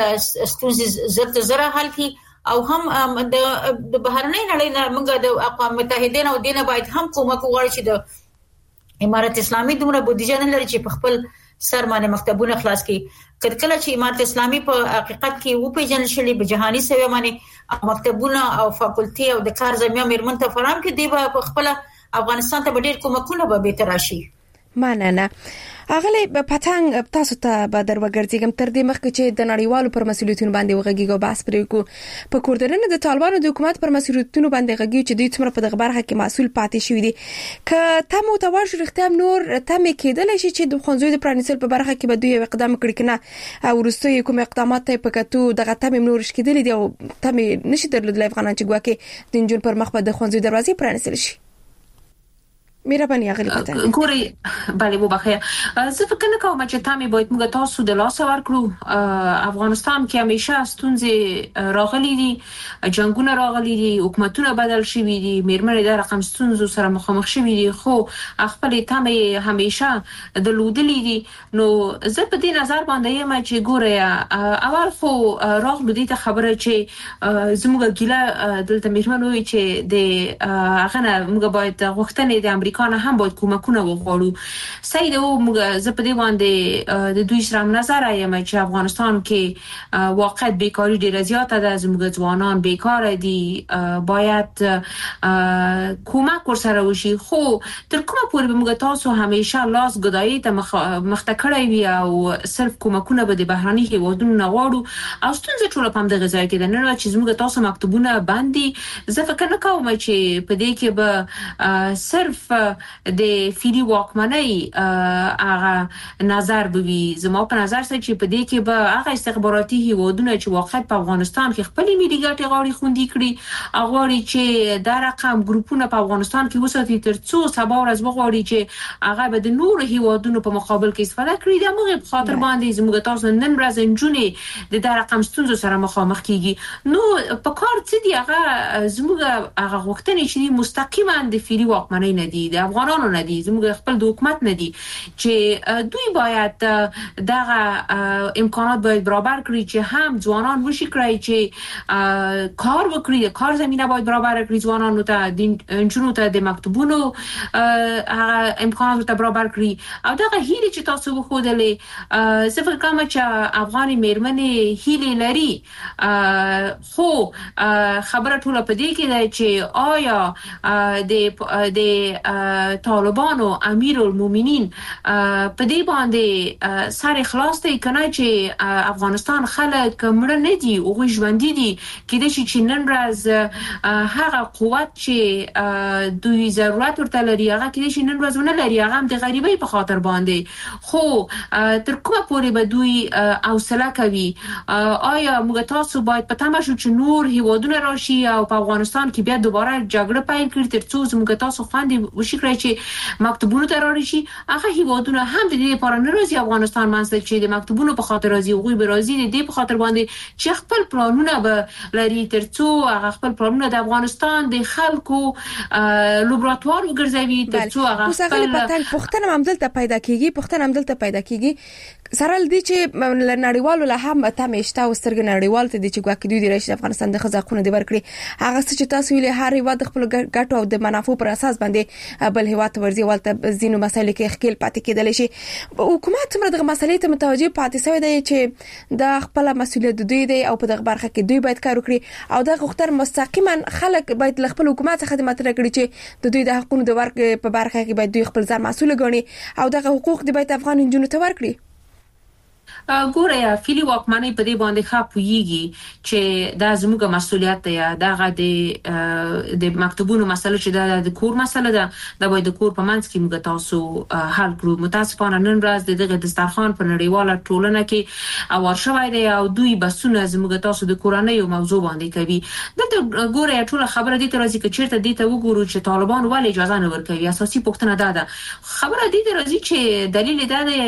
ستونزې زره حل کړي او هم د بهرنۍ نړۍ نه موږ د اقوام متحده او دینه باید هم کومک وغواړي چې د امارت اسلامي دومره بودیجه نه لري چې په خپل سر باندې مکتبونه خلاص کړي کله چې امارت اسلامي په حقیقت کې و پیژنل شي په جهاني سوي باندې مکتبونه او فاکولټي او د کار زمينه میرمن ته فراهم کړي دی په خپل افغانستان ته ډېر کومکونه به تراشي مننه اغلی پتنګ تاسو ته به دروګرځم تر دې مخکې چې د نړیوالو پر مسولیتونو باندې وغږیږو بحث پرې کو په کوردرنه د طالبانو د حکومت پر مسولیتونو باندې غږی چې دوی څومره په دغه برخه کې مسؤل پاتې شوی دي ک ته متوجه شو اختیار نور ته مې کېدل شي چې د خنزوی د پرانیسل په برخه کې به دوی اقدام کړی کنه او ورستوي کوم اقدامات ته پکاتو دغه ته مې نور شکېدل دي او ته مې نشي درلودل افغانان چې ګواکې د انجون پر مخ په د خنزوی دروازې پرانیسل شي مهرباني اغلی پته ګوري bale مو بخیر زه فکر نه کوم چې تاسو باید موږ تاسو د لاس ورکړو افغانستان کې همیشه ستونزې راغلي دي جنگونه راغلي دي حکومتونه بدل شوي دي میرمنې د رقم ستونزو سره مخامخ شوي دي خو خپل تمه همیشه د لودلې دي نو زه په دې نظر باندې یم چې ګوري اول خو راغلو دي ته خبره چې زموږ ګیله دلته میرمنوي چې د هغه موږ باید غوښتنې د امریکا هم باید کومکونه وغواړو سید او موږ زه په دې باندې د دوی سره نظر یم چې افغانستان کې واقعیت بیکاری ډیره زیاته ده زموږ ځوانان بیکار دي باید کومک ورسره وشي خو تر کومه پورې موږ تاسو همیشه لاس ګدایي ته مخته کړی وي او صرف کومکونه به د بهراني هیوادونو نه غواړو او ستونزې ټول په دغه ځای کې ده نه چې زموږ تاسو مکتوبونه باندې زه فکر نه کوم چې په دې کې به صرف د فیلی واکمنۍ هغه نظر بوي زما په نظر سره چې په دې کې به هغه استخباراتي هیوادونه چې واقعیت په افغانستان کې خپل ملي ګټې غاړي خوندي کړي هغه چې دا رقم ګروپونه په افغانستان کې وساتي ترڅو سبا ورځ وغواړي چې هغه به د نور هیوادونو په مقابل کې استفاده کړي د موږ په خاطر باندې زموږ تاسو نن ورځ انجونې د رقم ستونزو سره مخامخ کیږي نو په کار څه دی هغه زموږ هغه غوښتنې چې مستقیما د فیلی واکمنۍ نه دي د افغانانو نه دي زموږ خپل د حکومت نه دي چې دوی باید دغه امکانات باید برابر کړي چې هم ځوانان وشي کړی چې کار وکړي کار زمينه باید برابر کړي ځوانانو ته د انجونو ته د مکتبونو امکانات ته برابر کړي او دغه هیله چې تاسو وښودلې زه فکر کوم چې افغاني میرمنې هیله لري خو خبره ټوله په دې کې ده چې آیا د طالبانو امیر المؤمنین په دې باندې سر خلاص دی کنه چې افغانستان خلک مړه نه دي او ژوند دي کله چې نن ورځ هغه قوت چې دوی ضرورت ورته لري هغه کله چې نن ورځ نه لري هغه د غریبۍ په خاطر باندې خو تر کومه پورې به دوی حوصله کوي آیا موږ تاسو باید په تمه شو چې نور هیوادونه راشي او په افغانستان کې بیا دوباره جګړه پیل کړي ترڅو موږ تاسو خوندې وشي کړی چې مکتوبونو ته راشي هغه هیوادونه هم د دې لپاره نه راځي افغانستان منځ چې د مکتوبونو په خاطر راځي او به راځي د دې په خاطر باندې چې خپل پلانونه به لري ترڅو هغه خپل پلانونه د افغانستان د خلکو لابراتوار وګرځوي ترڅو هغه خپل پښتنه ممدلته پیدا کیږي سره لدی چې نړیوالو له هم ته مشته او سترګ نړیوال ته د چې ګواکې دوی د راشد افغانستان د خزاقونه دی ورکړي هغه چې تاسو ویلي هر هیواد خپل ګټو او د منافع پر اساس باندې بل هیواد ورزي ولته زینو مسایل کې خپل پاتې کېدل شي حکومت هم دغه مسلې ته متوجه پاتې شوی دی چې د خپل مسؤلیت دوی دی او په دغه برخه کې دوی باید کار وکړي او د غوښتنه مستقیما خلک باید خپل حکومت څخه خدمات لري چې د دوی د حقوقو د ورکړې په برخه کې باید دوی خپل ځان مسؤل ګڼي او دغه حقوق دی باید افغان جنونو ته ورکړي ګوره فیلی واکمنۍ په دې باندې خاپويږي چې دا زموږه مسؤلیت دی دغه د مکتوبونو مسله چې د کور مسله ده د باید د کور په منځ کې موږ تاسو حل کړو متاسفانه نن ورځ دغه دسترخوان په نړیواله ټولنه کې او ورشوي دی او دوی بسونه زموږ تاسو د کورانه یو موضوع باندې کوي دلته ګوره ټول خبره دي تر ځکه چې چیرته دي ته وګورو چې طالبان ولې اجازه نه ورکوي اساسي پوښتنه ده خبره دي تر ځکه چې دلیل دا دی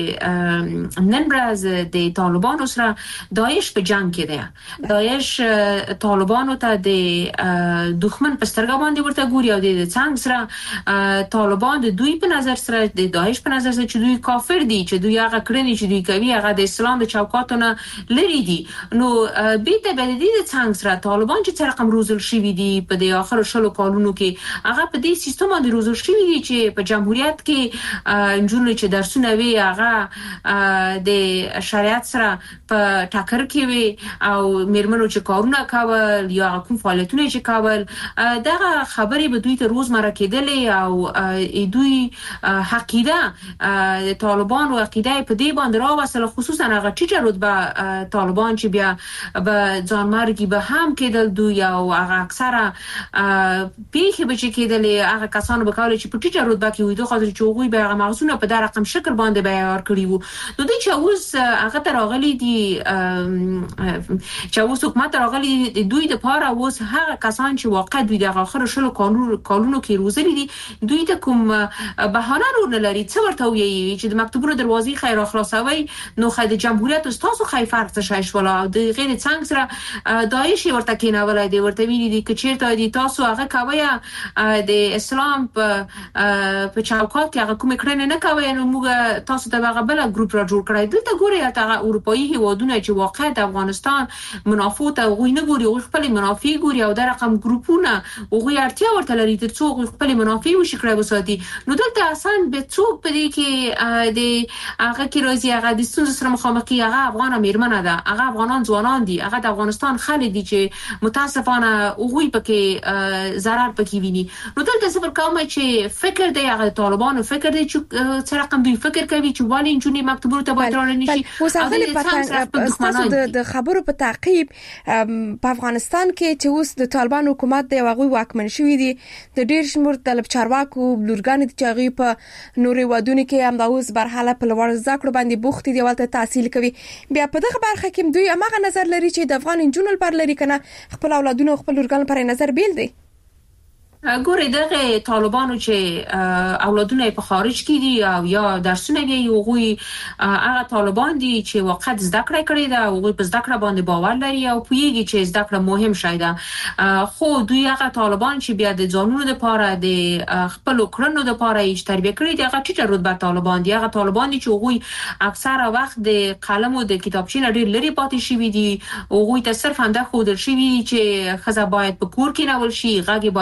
چې نن از د طالبانو سره داعش په جنگ کې دی داعش طالبانو ته د دښمن په سترګه باندې ورته ګوري او د څنګه سره طالبان د دوی په نظر سره د داعش په نظر سره چې دوی کافر دي چې دوی هغه کړنې چې دوی کوي هغه د اسلام د چوکاټونو لري دي نو بیت بلدی د څنګه سره طالبان چې رقم روزل شوی دي په د اخر شلو کالونو کې هغه په دې سیستم باندې روزل شوی دي چې په جمهوریت کې انجونو چې درسونه وی هغه د شریعت سره په ټاکر کې وي او میرمنو چې کارونه کول یا کوم فعالیتونه چې کول دغه خبرې به دوی ته روزمره کېدلې او دوی عقیده د طالبان او عقیده په دې باندې راوصله خصوصا هغه چې رتبه طالبان چې بیا به ځانمرګي به هم کېدل دوی او هغه اکثره پیخي به چې کېدلې هغه کسانو به کولای چې په ټیټه رتبه کې وي دوی خاطر چې هغوی به هغه مغزونه په دغه رقم شکل باندې بیان کړی وو نو دوی چې اوس هغه تراغلي دي چې اوس حکومت راغلي دوی د پاره اوس هغه کسان چې واقع دوی د اخر شلو قانونو کې روزلي دي دوی ته کوم بهانه نه لري څه ورته وي چې د مکتوبونو دروازې خیر خلاصوي نو خدای جمهوریت تاسو خیر فرق څه شایش ولا د غیر څنګه سره داعش ورته کېناولای دی ورته ویلي دي چې چیرته دي تاسو هغه کوي د اسلام په چوکاټ کې هغه کوم کړنه نه کوي نو موږ تاسو ته هغه بل ګروپ را جوړ کړی دلته ګوري ته اروپאי هیوادونه چې واقع د افغانستان منافع ته غوي نه ګوري او خپل منافع ګوري او د رقم ګروپونه او غوي اړتیا ورته لري ترڅو خپل منافع وشي کړی وساتي نو دلته اسان به څوک پدې کې د هغه کې راځي هغه د ستونزې سره مخامخ کی هغه افغان میرمنه ده هغه افغانان ځوانان دي هغه د افغانستان خلک دي چې متاسفانه غوي پکې zarar پکې ویني نو دلته څه کوم چې فکر دی هغه طالبانو فکر دی چې څه رقم دوی فکر کوي چې والي انجونی مکتوبونو ته باید رانه نشي تاسو د خبرو په تعقیب په افغانستان کې چې اوس د طالبان حکومت دی واغوي واکمن شوی دي د ډیر شمیر طلب چارواکو بلورګان دي چې غي په نوري ودونو کې هم د اوس برحاله په لوړ ذکر باندې بوخت دي ولته تحصیل کوي بیا په دغه برخه کې دوی امغه نظر لري چې د افغان جنونو پر لري کنه خپل اولادونو خپل لورګان پر نظر بیل دي ګورې دغه طالبانو چې اولادونه په خارج کې دي او یا درسونه یې هغوی هغه طالبان دي چې وقت زده کړې کړې ده هغوی په زده کړه باندې باور لري او پوهیږي چې زده کړه مهم شی ده خو دوی هغه طالبان چې بیا د ځانونو لپاره د خپل کړنو لپاره یې تربیه کړې دي هغه ټیټه رتبه طالبان دي هغه طالبان دي چې هغوی اکثره وخت د قلم او د کتابچې نه ډېر لري پاتې شوي دي هغوی ته صرف همدا ښودل شوي چې ښځه باید په کور کې نه ول شي غږ باید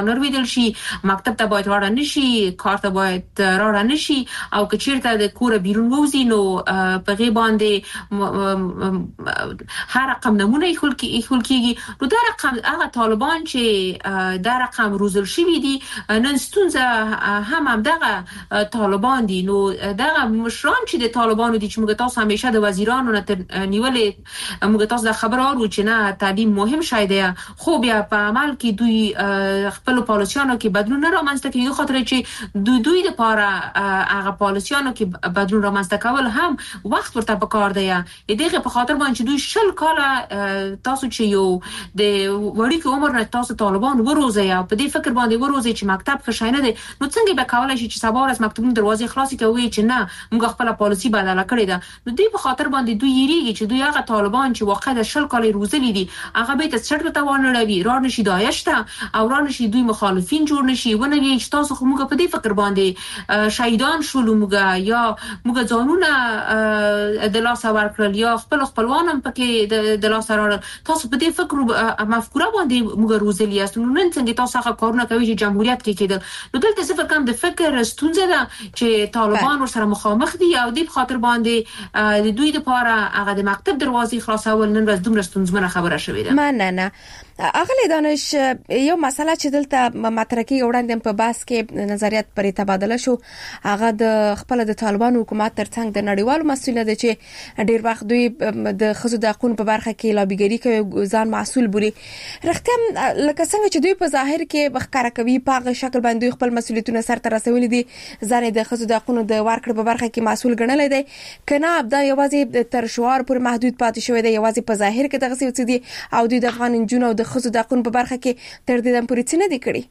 طالبان ورویدل شي مکتب ته باید راړه نشي کار ته باید راړه نشي او کچیرته د کور بیرون ووزي نو په غي باندې هر رقم نمونه خلکیږي نو دا رقم هغه طالبان چې دا رقم روزل شوی دي نن ستونزه هم دغه طالبان دي نو دغه مشران چې د طالبانو دي چې موږ تاسو همیشه د وزیرانو نه نیولې موږ تاسو د خبرو چې نه تعلیم مهم شای دی خو بیا په عمل کې دوی خپل پالیسیانو کې بدلون نه رامنځته کوي خاطر چې دوی د پاره هغه پالیسیانو کې بدلون رامنځته کول هم وخت ورته پکار دی دغه په خاطر باندې دوی شل کاله تاسو چې یو د وړي کې عمر نه تاسو طالبان وروزي او په دې فکر باندې وروزي چې مکتب خښاینه دي نو څنګه به کولای شي چې سبا ورځ مکتبونو دروازې خلاصې کوي چې نه موږ خپل پالیسي بدله کړې ده نو دې په خاطر باندې دوی یریږي چې دوی هغه طالبان چې واقعا شل کال روزلي دي هغه به تاسو ته وانه را نشي دایشته او را نشي دوی مخالفین جوړ نشي ونه وي چې تاسو خو موږ په دې فکر باندې شهیدان شول موږ یا موږ ځانونه د لاس ورکړل یا خپلوانم پکې د لاس راړل تاسو په دې فکر مفکوره باندې موږ روزلي یاست نو نن څنګه تاسو هغه کارونه کوي چې جمهوریت کې کېدل نو دلته څه فکر کوم د فکر ستونزه ده چې طالبان ورسره مخامخ دي او دې خاطر باندې د دوی لپاره هغه د مکتب دروازې خلاصول نن ورځ دومره ستونزمنه خبره شوې ده نه اغلی دانش یو مسله چې دلته مطرح کې وړاندې په باس کې نظریات پرې تبادله شو هغه د خپل د طالبان حکومت ترڅنګ د نړیوالو مسؤلیت دي چې ډیر وخت دوی د خزو د حقوقو په برخه کې لابیګری کوي ځان مسؤل بولي رښتیا لکه څنګه چې دوی په ظاهر کې بخکاره کوي په هغه شکل باندې خپل مسؤلیتونه سرته رسولي دي ځان د خزو د حقوقو د ورکړې په برخه کې مسؤل ګڼل دي کنه ابدا یوازې تر شعار پر محدود پاتې شوی دی یوازې په ظاهر کې دغه څه دي او د افغان جنونو د خزو د حقوقو په برخه کې تر دې دم پورې څه نه دي کړی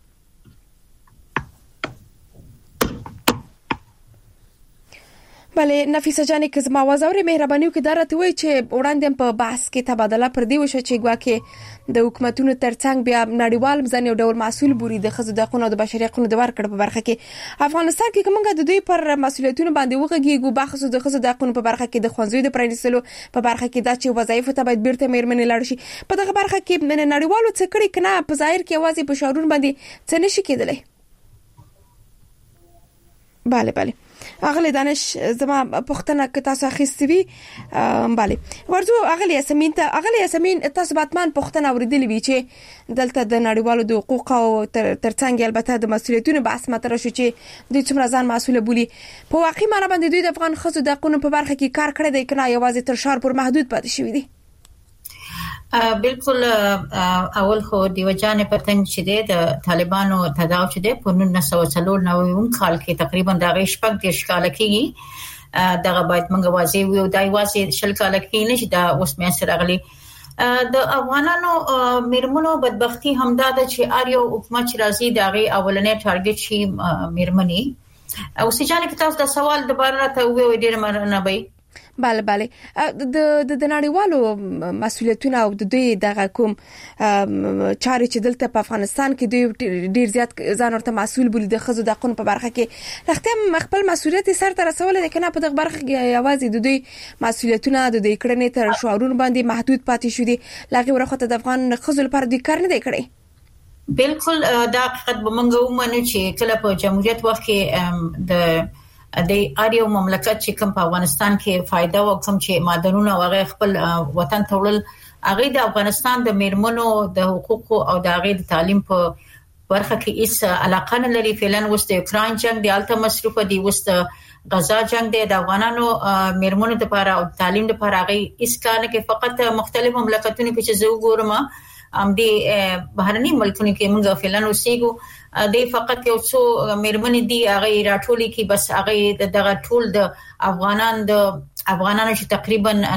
بله نفیسه جانې که زما وزارې مهرباني وکړي دا راته وایي چې وړاندې په بحث کې تبادله پر دی وشو چې ګواکې د حکومتونو ترڅنګ بیا نړیوال ځان یو ډول مسؤل بوري د خزو د حقوقو د بشري حقوقو د ورکړې په برخه کې افغانستان کې کومه د دوی پر مسؤلیتونو باندې وغږیږو بحث د خزو د حقوقو په برخه کې د خوندزوی د پرانیستلو په برخه کې دا چې وظایف ته باید بیرته مېرمنې لاړ شي په دغه برخه کې نړیوالو څه کړی کنه په ظاهر کې واځي په شعارون باندې څه نشي کېدلی bale اغلی دانش زما پختنه که تاسو اخیستوي bale ورته اغلی اسمین تاسو باتمان پختنه اوریدلې وی چې دلته د نړیوالو د حقوق او ترڅنګ البته د مسؤلیتونو بحث مطرح شو چې دوی څومره ځان مسؤل بولي په واقعي معنی باندې دوی د افغان خزو د حقوقو په برخه کې کار کړی دی کنه یوازې تر شعار پر محدود پاتې شوی دی بالکل اول خو دیو جان پتنګ چې د طالبانو تداو چې د 1994 کال کې تقریبا د غیشپک د اشکال کېږي دغه باید منګه واځي وي او دای واځي شل کال کې نه چې دا اوس مې سره غلي د افغانانو میرمنو بدبختی همدا ده چې اریو حکومت راځي دغه اولنې ټارګټ شي میرمنې او سجانه کې تاسو د سوال د بار راته وې ډیر مرنه به bale د نړیوالو مسؤلیتونه او د دوی دغه کوم چاري چې دلته په افغانستان کې دوی ډیر زیات ځان ورته مسؤل بولي د خزو د حقوقو په برخه کې لختم خپل مسؤلیت سره رسول دي کنه په دغه برخه کې یوازې د دوی مسؤلیتونه د دوی کړنې تر شعارونو باندې محدود پاتې شو دي لغه ورخه د افغان خزو لپاره د کار نه دی کړی بالکل دا حقیقت به موږ ومنو چې کله په جمهوریت وخت کې د اړیو مملکت چې کوم په افغانستان کې فائدہ او کوم چې مادرونه هغه خپل وطن ته وړل هغه د افغانستان د میرمنو د حقوقو او د هغه د تعلیم په برخه کې هیڅ علاقه نه لري فعلا وست یوکرين جنگ د الته مصرفه دی وست غزا جنگ د افغانانو میرمنو لپاره او تعلیم لپاره هغه هیڅ کار نه کوي فقط مختلف مملکتونو کې چې زه وګورم د بهرني ملکونو کې موږ فعلا اوسېګو د فقط یو څو میرمنې دي هغه راټولي کې بس هغه دغه ټول د افغانانو چې تقریبا 9%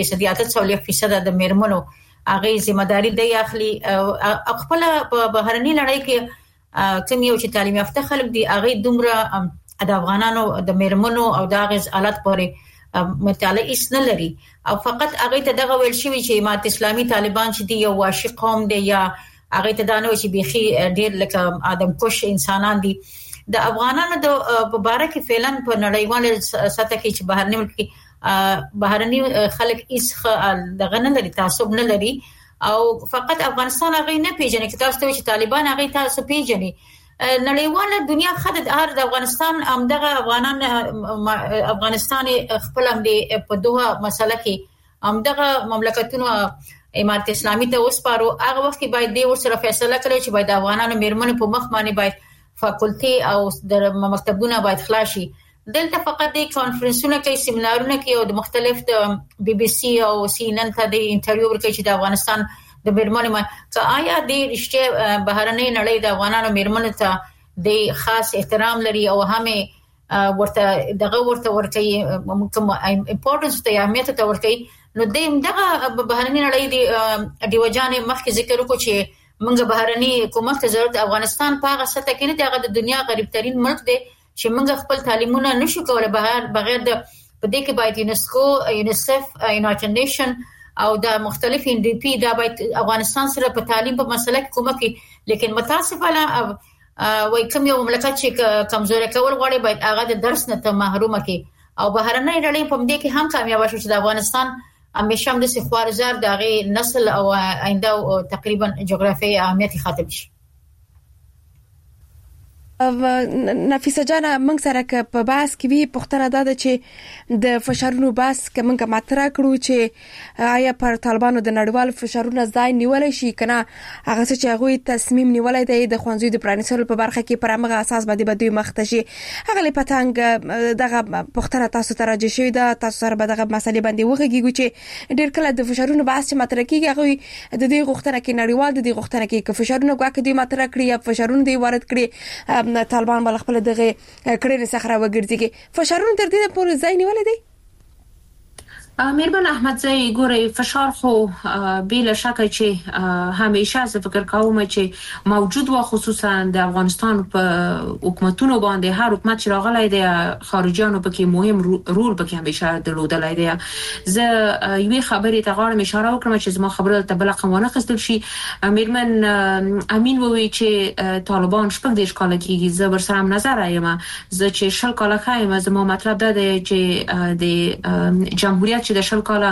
8% د میرمنو هغه ځمېداري دی اخلي خپل بهرني لړۍ کې کوم یو چې تعلیم یافته خلک دي هغه دومره د افغانانو د میرمنو او د غز آلات پورې مطالعه هیڅ نه لري او فقط هغه ته دغه ویل شوی چې امارت اسلامي طالبان چې دی یو واشي قوم دی یا هغه ته دانو چې بيخي ډېر لکه آدم کوش انسانان دي د افغانانو د مبارک فعلا په نړیوال سطح کې چې بهرني ملک کې بهرني خلک هیڅ دغه نه لري تعصب نه لري او فقط افغانستان هغه نه پیژني چې تاسو ته چې طالبان هغه تاسو پیژني نړیواله دنیا خد د افغانستان همدغه افغانستان خپل هم دی په دوه مسله کې همدغه مملکتونو امارت اسلامي ته وسپارو هغه وخت کې باید د ورسره فیصله کړي چې باید افغانانو میرمنې په مخ باندې باید فاکولټي او د مکتبونو باید خلاصي دلته فقط د کانفرنسونو کې سیمینارونه کې او د مختلف د بي بي سي او سی ان ان ته د انټرویو ورکړي چې د افغانستان د میرمنو که آیا د رښتیا بهرنۍ نړۍ د افغانانو میرمنو ته د خاص احترام لري او همې ورته ورکړي کوم امپورټنس ته اهمیت ته ورکړي نو دغه بهرنۍ نړۍ د وجانې مخکې ذکر وکړو چې موږ بهرنۍ حکومت ته ضرورت افغانستان په هغه سطح کې نه دی د دنیا غریب ترين ملک دی چې موږ خپل تعلیمونه نشو کولای بغیر د په دې کې باید یونسکو یونیسف یونایټډ نیشن او د مختلف ان ډي پی دا باید افغانستان سره په تعلیم په مسله کې کومه کې لیکن متاسفانه وای کوم یو مملکت چې کمزوري کول غواړي باید هغه د درس نه ته محروم کړي او بهرنۍ نړۍ په دې کې هم کامیاب شو چې د افغانستان همیشه هم د خوارزار دغه نسل او آینده تقریبا جغرافیایي اهمیت ختم شي نفیسه جان موږ سره په باس کې وی پختنه ده چې د فشارونو باس کومه ماتره کړو چې آیا پر طالبانو د نړیوال فشارونو ځای نیول شي کنه هغه چې هغه تصمیم نیولای دی د خوانزوی د پرانیسلو په برخه کې پرامغه اساس باندې بدوي مختشي هغه لپتانګ دغه پختنه تاسو ته راځي شوی دا تاسو سره به دغه مسلې باندې وغږیږي چې ډیر کله د فشارونو باس چې ماتره کیږي هغه د دې غوښتنه کې نړیوال د دې غوښتنه کې فشارونو غواکې دی ماتره کړی یا فشارونو دی وارد کړی طالبان بل خپل دغه کړي سخره وګرځي فشارونه تر دې پورې ځای نیولې دي میرمن احمدزی ګوري فشار خو بلا شک چې همیشه ز فکر کوم چې موجود و خصوصا د افغانستان په حکومتونو باندې هر حکومت چې راغلی دی خارجيانو پکې مهم رول پکې همیشه درلودلای دی زه یوې خبرې ته غواړم اشاره وکړم چې زما خبره ته بل قوانه خستل شي میرمن امین ووی چې طالبان شپږ د ښکال کېږي زه ورسره هم نظر ایم زه چې شل کال خایم زما مطلب ده چې د جمهوریت چې د شل کاله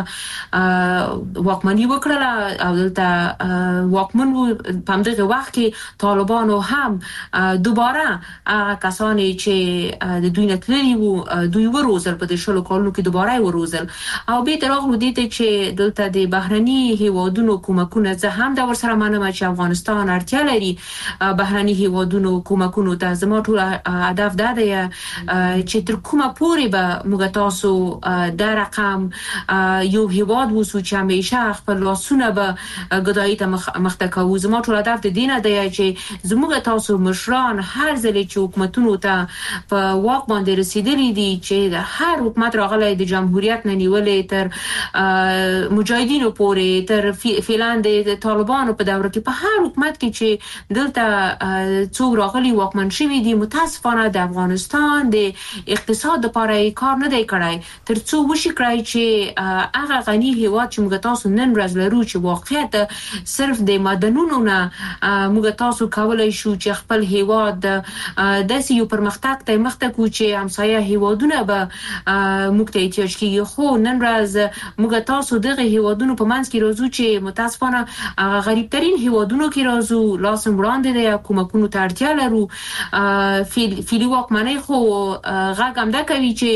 واکمنی وکړه او دلته واکمن په همدغه وخت کې طالبانو هم دوباره کسانی چې د دوی نتللی وو دوی وروزل په شل کالو کې دوباره وروزل او به ترغه ودی چې دلته د بهرني هیوادونو کومکونه زه هم د ورسره منم چې افغانستان اړتیا لري بهرني هیوادونو کومکونو ته زموږ ټول هدف ده چې تر کومه پورې به موږ تاسو د رقم یو هیواد وسو چې همیشه خپل لاسونه به ګدای ته مخته کوو زموږ ټول هدف د دینه دی چې زموږ تاسو مشران هر ځل چې حکومتونو ته په واک باندې رسیدلی دي چې هر حکومت راغلی د جمهوریت نه نیولې تر مجاهدینو پورې تر فعلا د طالبانو په دوره کې په هر حکومت کې چې دلته څو راغلي واکمن شوی دي متاسفانه د افغانستان د اقتصاد لپاره کار نه دی کړی ترڅو وشي کړی چې هغه غني هیواد چې موږ تاسو نن ورځ لرو چې واقعیت صرف د معدنونو نه موږ تاسو کولای شو چې خپل هیواد د سیو پرمختګ ته مخته کو چې همسایه هیوادونه به موږ ته احتیاج کیږي خو نن ورځ موږ تاسو دغه هیوادونو په منځ کې راځو چې متاسفانه غریب ترين هیوادونو کې راځو لاسم وړاندې د حکومتونو ته اړتیا لرو فیلی واکمنۍ خو غاګم دا کوي چې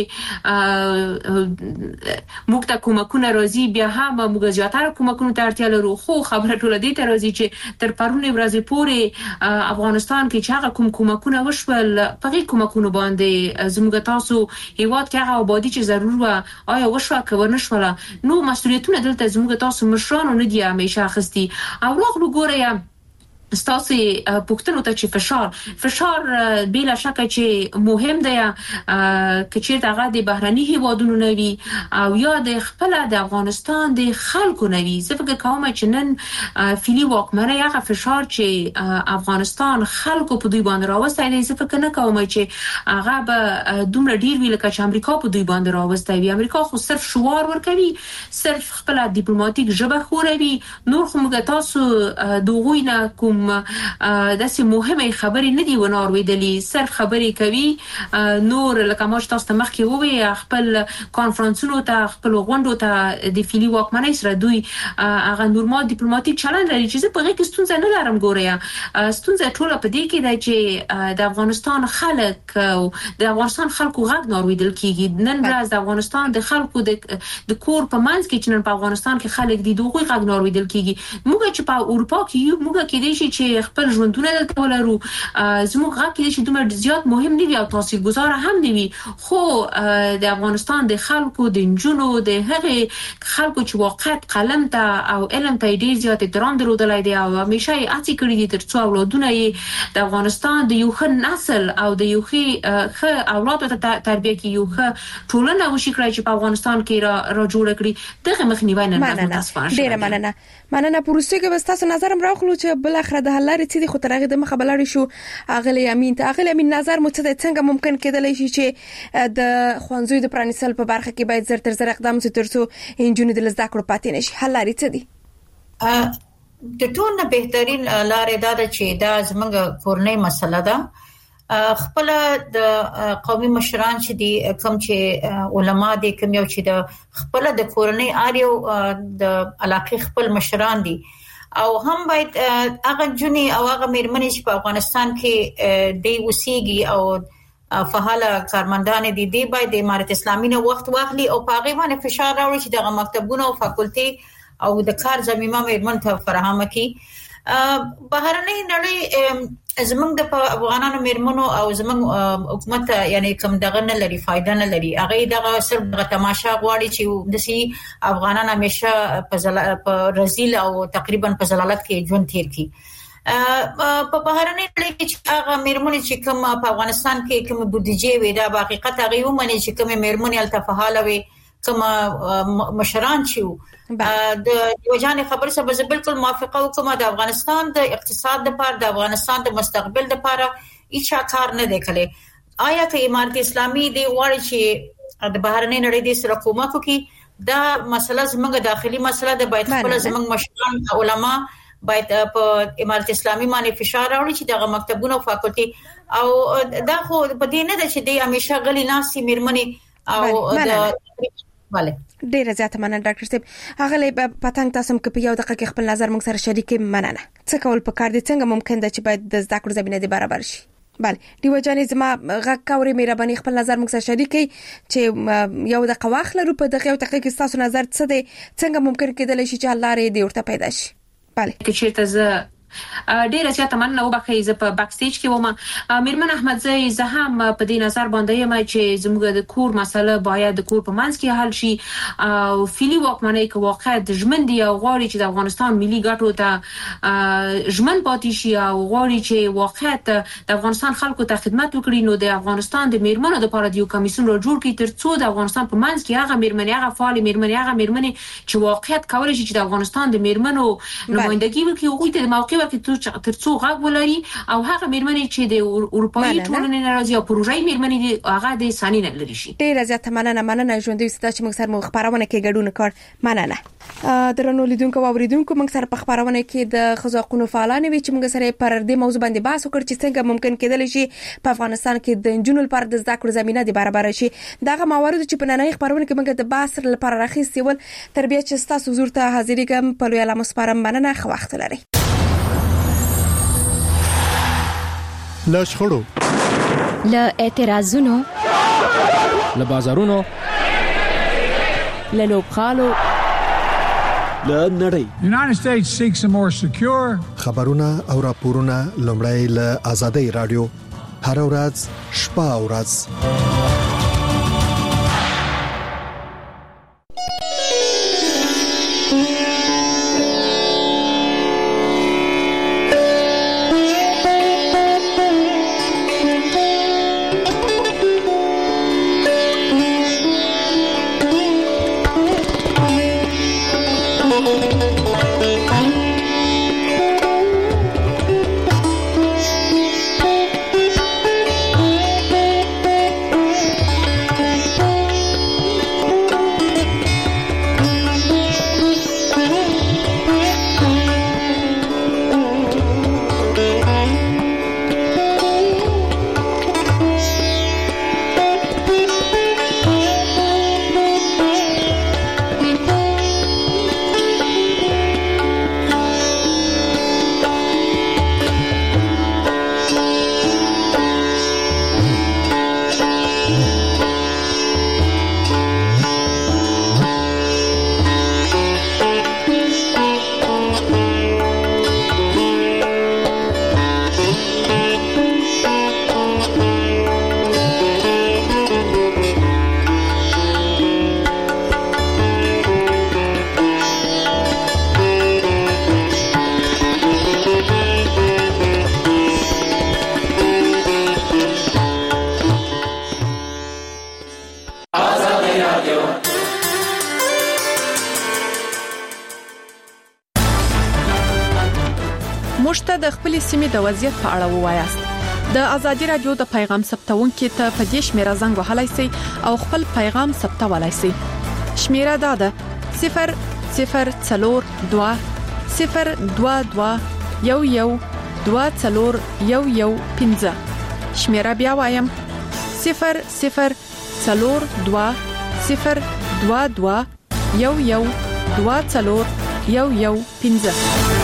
موږ ته کومکونه راځي بیا هم موږ زیاتره کومکونه ته اړتیا لرو خو خبره ټوله دې ته راځي چې تر پرونی ورځې پورې افغانستان کې چې هغه کومکونه وشول په هغه کومکونه باندې زموږ تاسو هیواد کې هغه آبادی چې ضرور و آیا وشو که ونشوله نو مسؤلیتونه دلته زموږ تاسو مشرانو نه دی همیشه اخستي او راغلو ګورئ ستاسو پوښتنه ته چې فشار بلا شک چې مهم دی چې دغه د بهرني هیوادونو نوي او یا د خپل د افغانستان د خلکو نوي زه فکر کوم چې نن فعلی واکمنۍ هغه فشار چې افغانستان خلکو په دوی باندې راوستای دی زه فکر نه کوم چې هغه به دومره ډیر ویل چې امریکا په دوی باندې راوستای وي امریکا خو صرف شعار ورکوي صرف خپل ډیپلوماټیک ژبه خوروي نور خو موږ تاسو دوغوی نه کوم کوم داسې مهمه خبرې نه دی ونه اوریدلې، صرف خبرې کوي. نور لکه ما تاسو ته مخکې وویل خپل کانفرنسونو ته خپل غونډو ته د فیلی واکمنۍ سره دوی هغه نورمال ډیپلوماټیک چلند لري چې په هغه کې ستونزه نه لرم. ګوریا ستونزه ټول په دې کې ده چې د افغانستان خلک او د افغانستان خلکو غږ نه اوریدل کیږي. نن ورځ د افغانستان د خلکو د کور په منځ کې چې نن په افغانستان کې خلک دي دوی غږ نه اوریدل کیږي. موږ چې په اروپا کې یو موږ کې دي چې خپل ژوندونه دلته ولرو، زموږ غږ کې چې دومره زیات مهم نه وي او تاثیرګذار هم نه وي، خو د افغانستان د خلکو د جنونو د هغه خلکو چې واقعیت قلم ته او علم ته ډیر زیات احترام درلودلای دی او همیشه یې هڅه کړې دي ترڅو اولادونه یې د افغانستان د یو ښه نسل او د یو ښه اولاد ته تربیه کوي، یو ښه ټولنه وشي کړی چې په افغانستان کې را جوړ کړي. دغه مخنیوي نه متاسفانه ډیره مننه. پروسه کې تاسو نظر راخلو چې بل اخر د حل لري چې خو ترغه د مخه بلړ شو. اغلی امین نظر مو څنګه ممکن کېدلی شي چې د خوانزوی د پرانیسل په برخه کې باید زر تر زر اقدام وشي ترڅو انجونې د لزده کړو پاتې نشي؟ حل لري څه دي؟ د ټول نه بهترین لارې دا ده چې دا زموږ کورنۍ مسله ده. خپل د قومي مشران چې دي کوم چې علما دي کوم یو چې د خپل د کورنۍ اړیو د علاقې خپل مشران دي او هم باید هغه جنې او هغه میرمنې چې په افغانستان کې دی وسیږي او فعاله کارمندان دي دی باید د امارت اسلامي نه وخت واخلي او په هغه باندې فشار راوړي چې د مکتبونو او فاکولټي او د کار زمينه میرمن ته فراهم کړي. بهرنۍ نړۍ زمونږ د افغانانو میرمنو او زمونږ حکومت یعنی کوم دغه نه لري فائدہ نه لري. هغه دغه صرف دغه تماشا غواړي چې دسي افغانان همیشه په رزيل او تقریبا په زلالت کې ژوند تیر کړي. په بهرنۍ نړۍ کې هغه میرمنې چې کوم په افغانستان کې کوم بودیجه وي دا په حقیقت هغه ومني چې کوم میرمنې التفاعله وي کوم مشران چې د وجانه خبر سره بالکل موافقه وکم. د افغانستان د اقتصاد لپاره د افغانستان د مستقبل لپاره هیڅ کار نه دی کړی. آیا که امارت اسلامي دی وړي چې د بهرنۍ نړۍ د سره کومه کوي دا مسله زموږ داخلي مسله ده. باید خپل زموږ مشران علما باید په امارت اسلامي باندې فشار راوړي چې دغه مکتبونه او فاکولټي او دا خو په دې نه ده چې د همیشه غلي ناسي میرمنې او بله ډیره زیاته مننه ډاکټر صاحب. هغه له پتنګ تاسو کې په یو دقیقه کې خپل نظر موږ سره شریک مننه. څه کول پکار دي څنګه ممکن ده چې باید د زده کړو زمينه دي برابر شي؟ بله دیو جانې زما غږ کاوري مهرباني خپل نظر موږ سره شریک کړئ چې یو دقیقه واخلو په دغه یو دقیقه کې تاسو نظر څه دی څنګه ممکن کېدلی شي چې لارې دی ورته پیدا شي؟ بله چې ته ډیره زیاته مننه وبخښئ زه په باک سټیج کې وم. میرمن احمدزی زه هم په دې نظر باندې یم چې زموږ د کور مسله باید د کور په منځ کې حل شي او فیلی واکمنۍ کې واقعیت ژمن دی او غواړي چې د افغانستان ملي ګټو ته ژمن پاتې شي او غواړي چې واقعیت د افغانستان خلکو ته خدمت وکړي. نو د افغانستان د میرمنو لپاره د یو کمیسیون جوړ کړي ترڅو د افغانستان په منځ کې هغه میرمنې هغه فعال میرمنې چې واقعیت کولای شي چې د افغانستان د میرمنو نمائندګي وکړي او د موقع ترڅو غږ ولري او هغه میرمنې چې د اروپאי ټولنې ناراضي او پروژې میرمنې هغه د ثاني نه لري شي. ډیره زیاته مننه ژوندۍ ستاسو چې موږ سره خبرونه کې ګډون کړ. مننه درنو لیدونکو او اوریدونکو موږ سره په خبرونه کې د خزاقونو فعالانه وی چې موږ سره پر دې موضوع باندې بحث وکړ چې څنګه ممکن کېدلی شي په افغانستان کې د جنونو لپاره د زده کړو زمينه دي برابر شي. دغه موارد چې په نننۍ خبرونه کې موږ د بحث لپاره راخیستي ول تربیه چې تاسو حضور ته حاضرې کوم په لوی علامه سپارم. مننه خو وخت لري. له شخړو له اعتراضونو له بازارونو له لوبخالو له نړۍ United States seeks a more secure خبرونه او راپورونه لومړی له آزادۍ رادیو هر ورځ شپه او ورځ مشته د خپل سیمې د وضعیت په اړه ووایاست د ازادي رادیو د پیغام ثبتونکو ته په دې شمیره زنګ وهلای شئ او خپل پیغام ثبتولای شئ. شمیره دا ده 002 022 11 24015. شمیره بیا وایم 002 022 11 24015.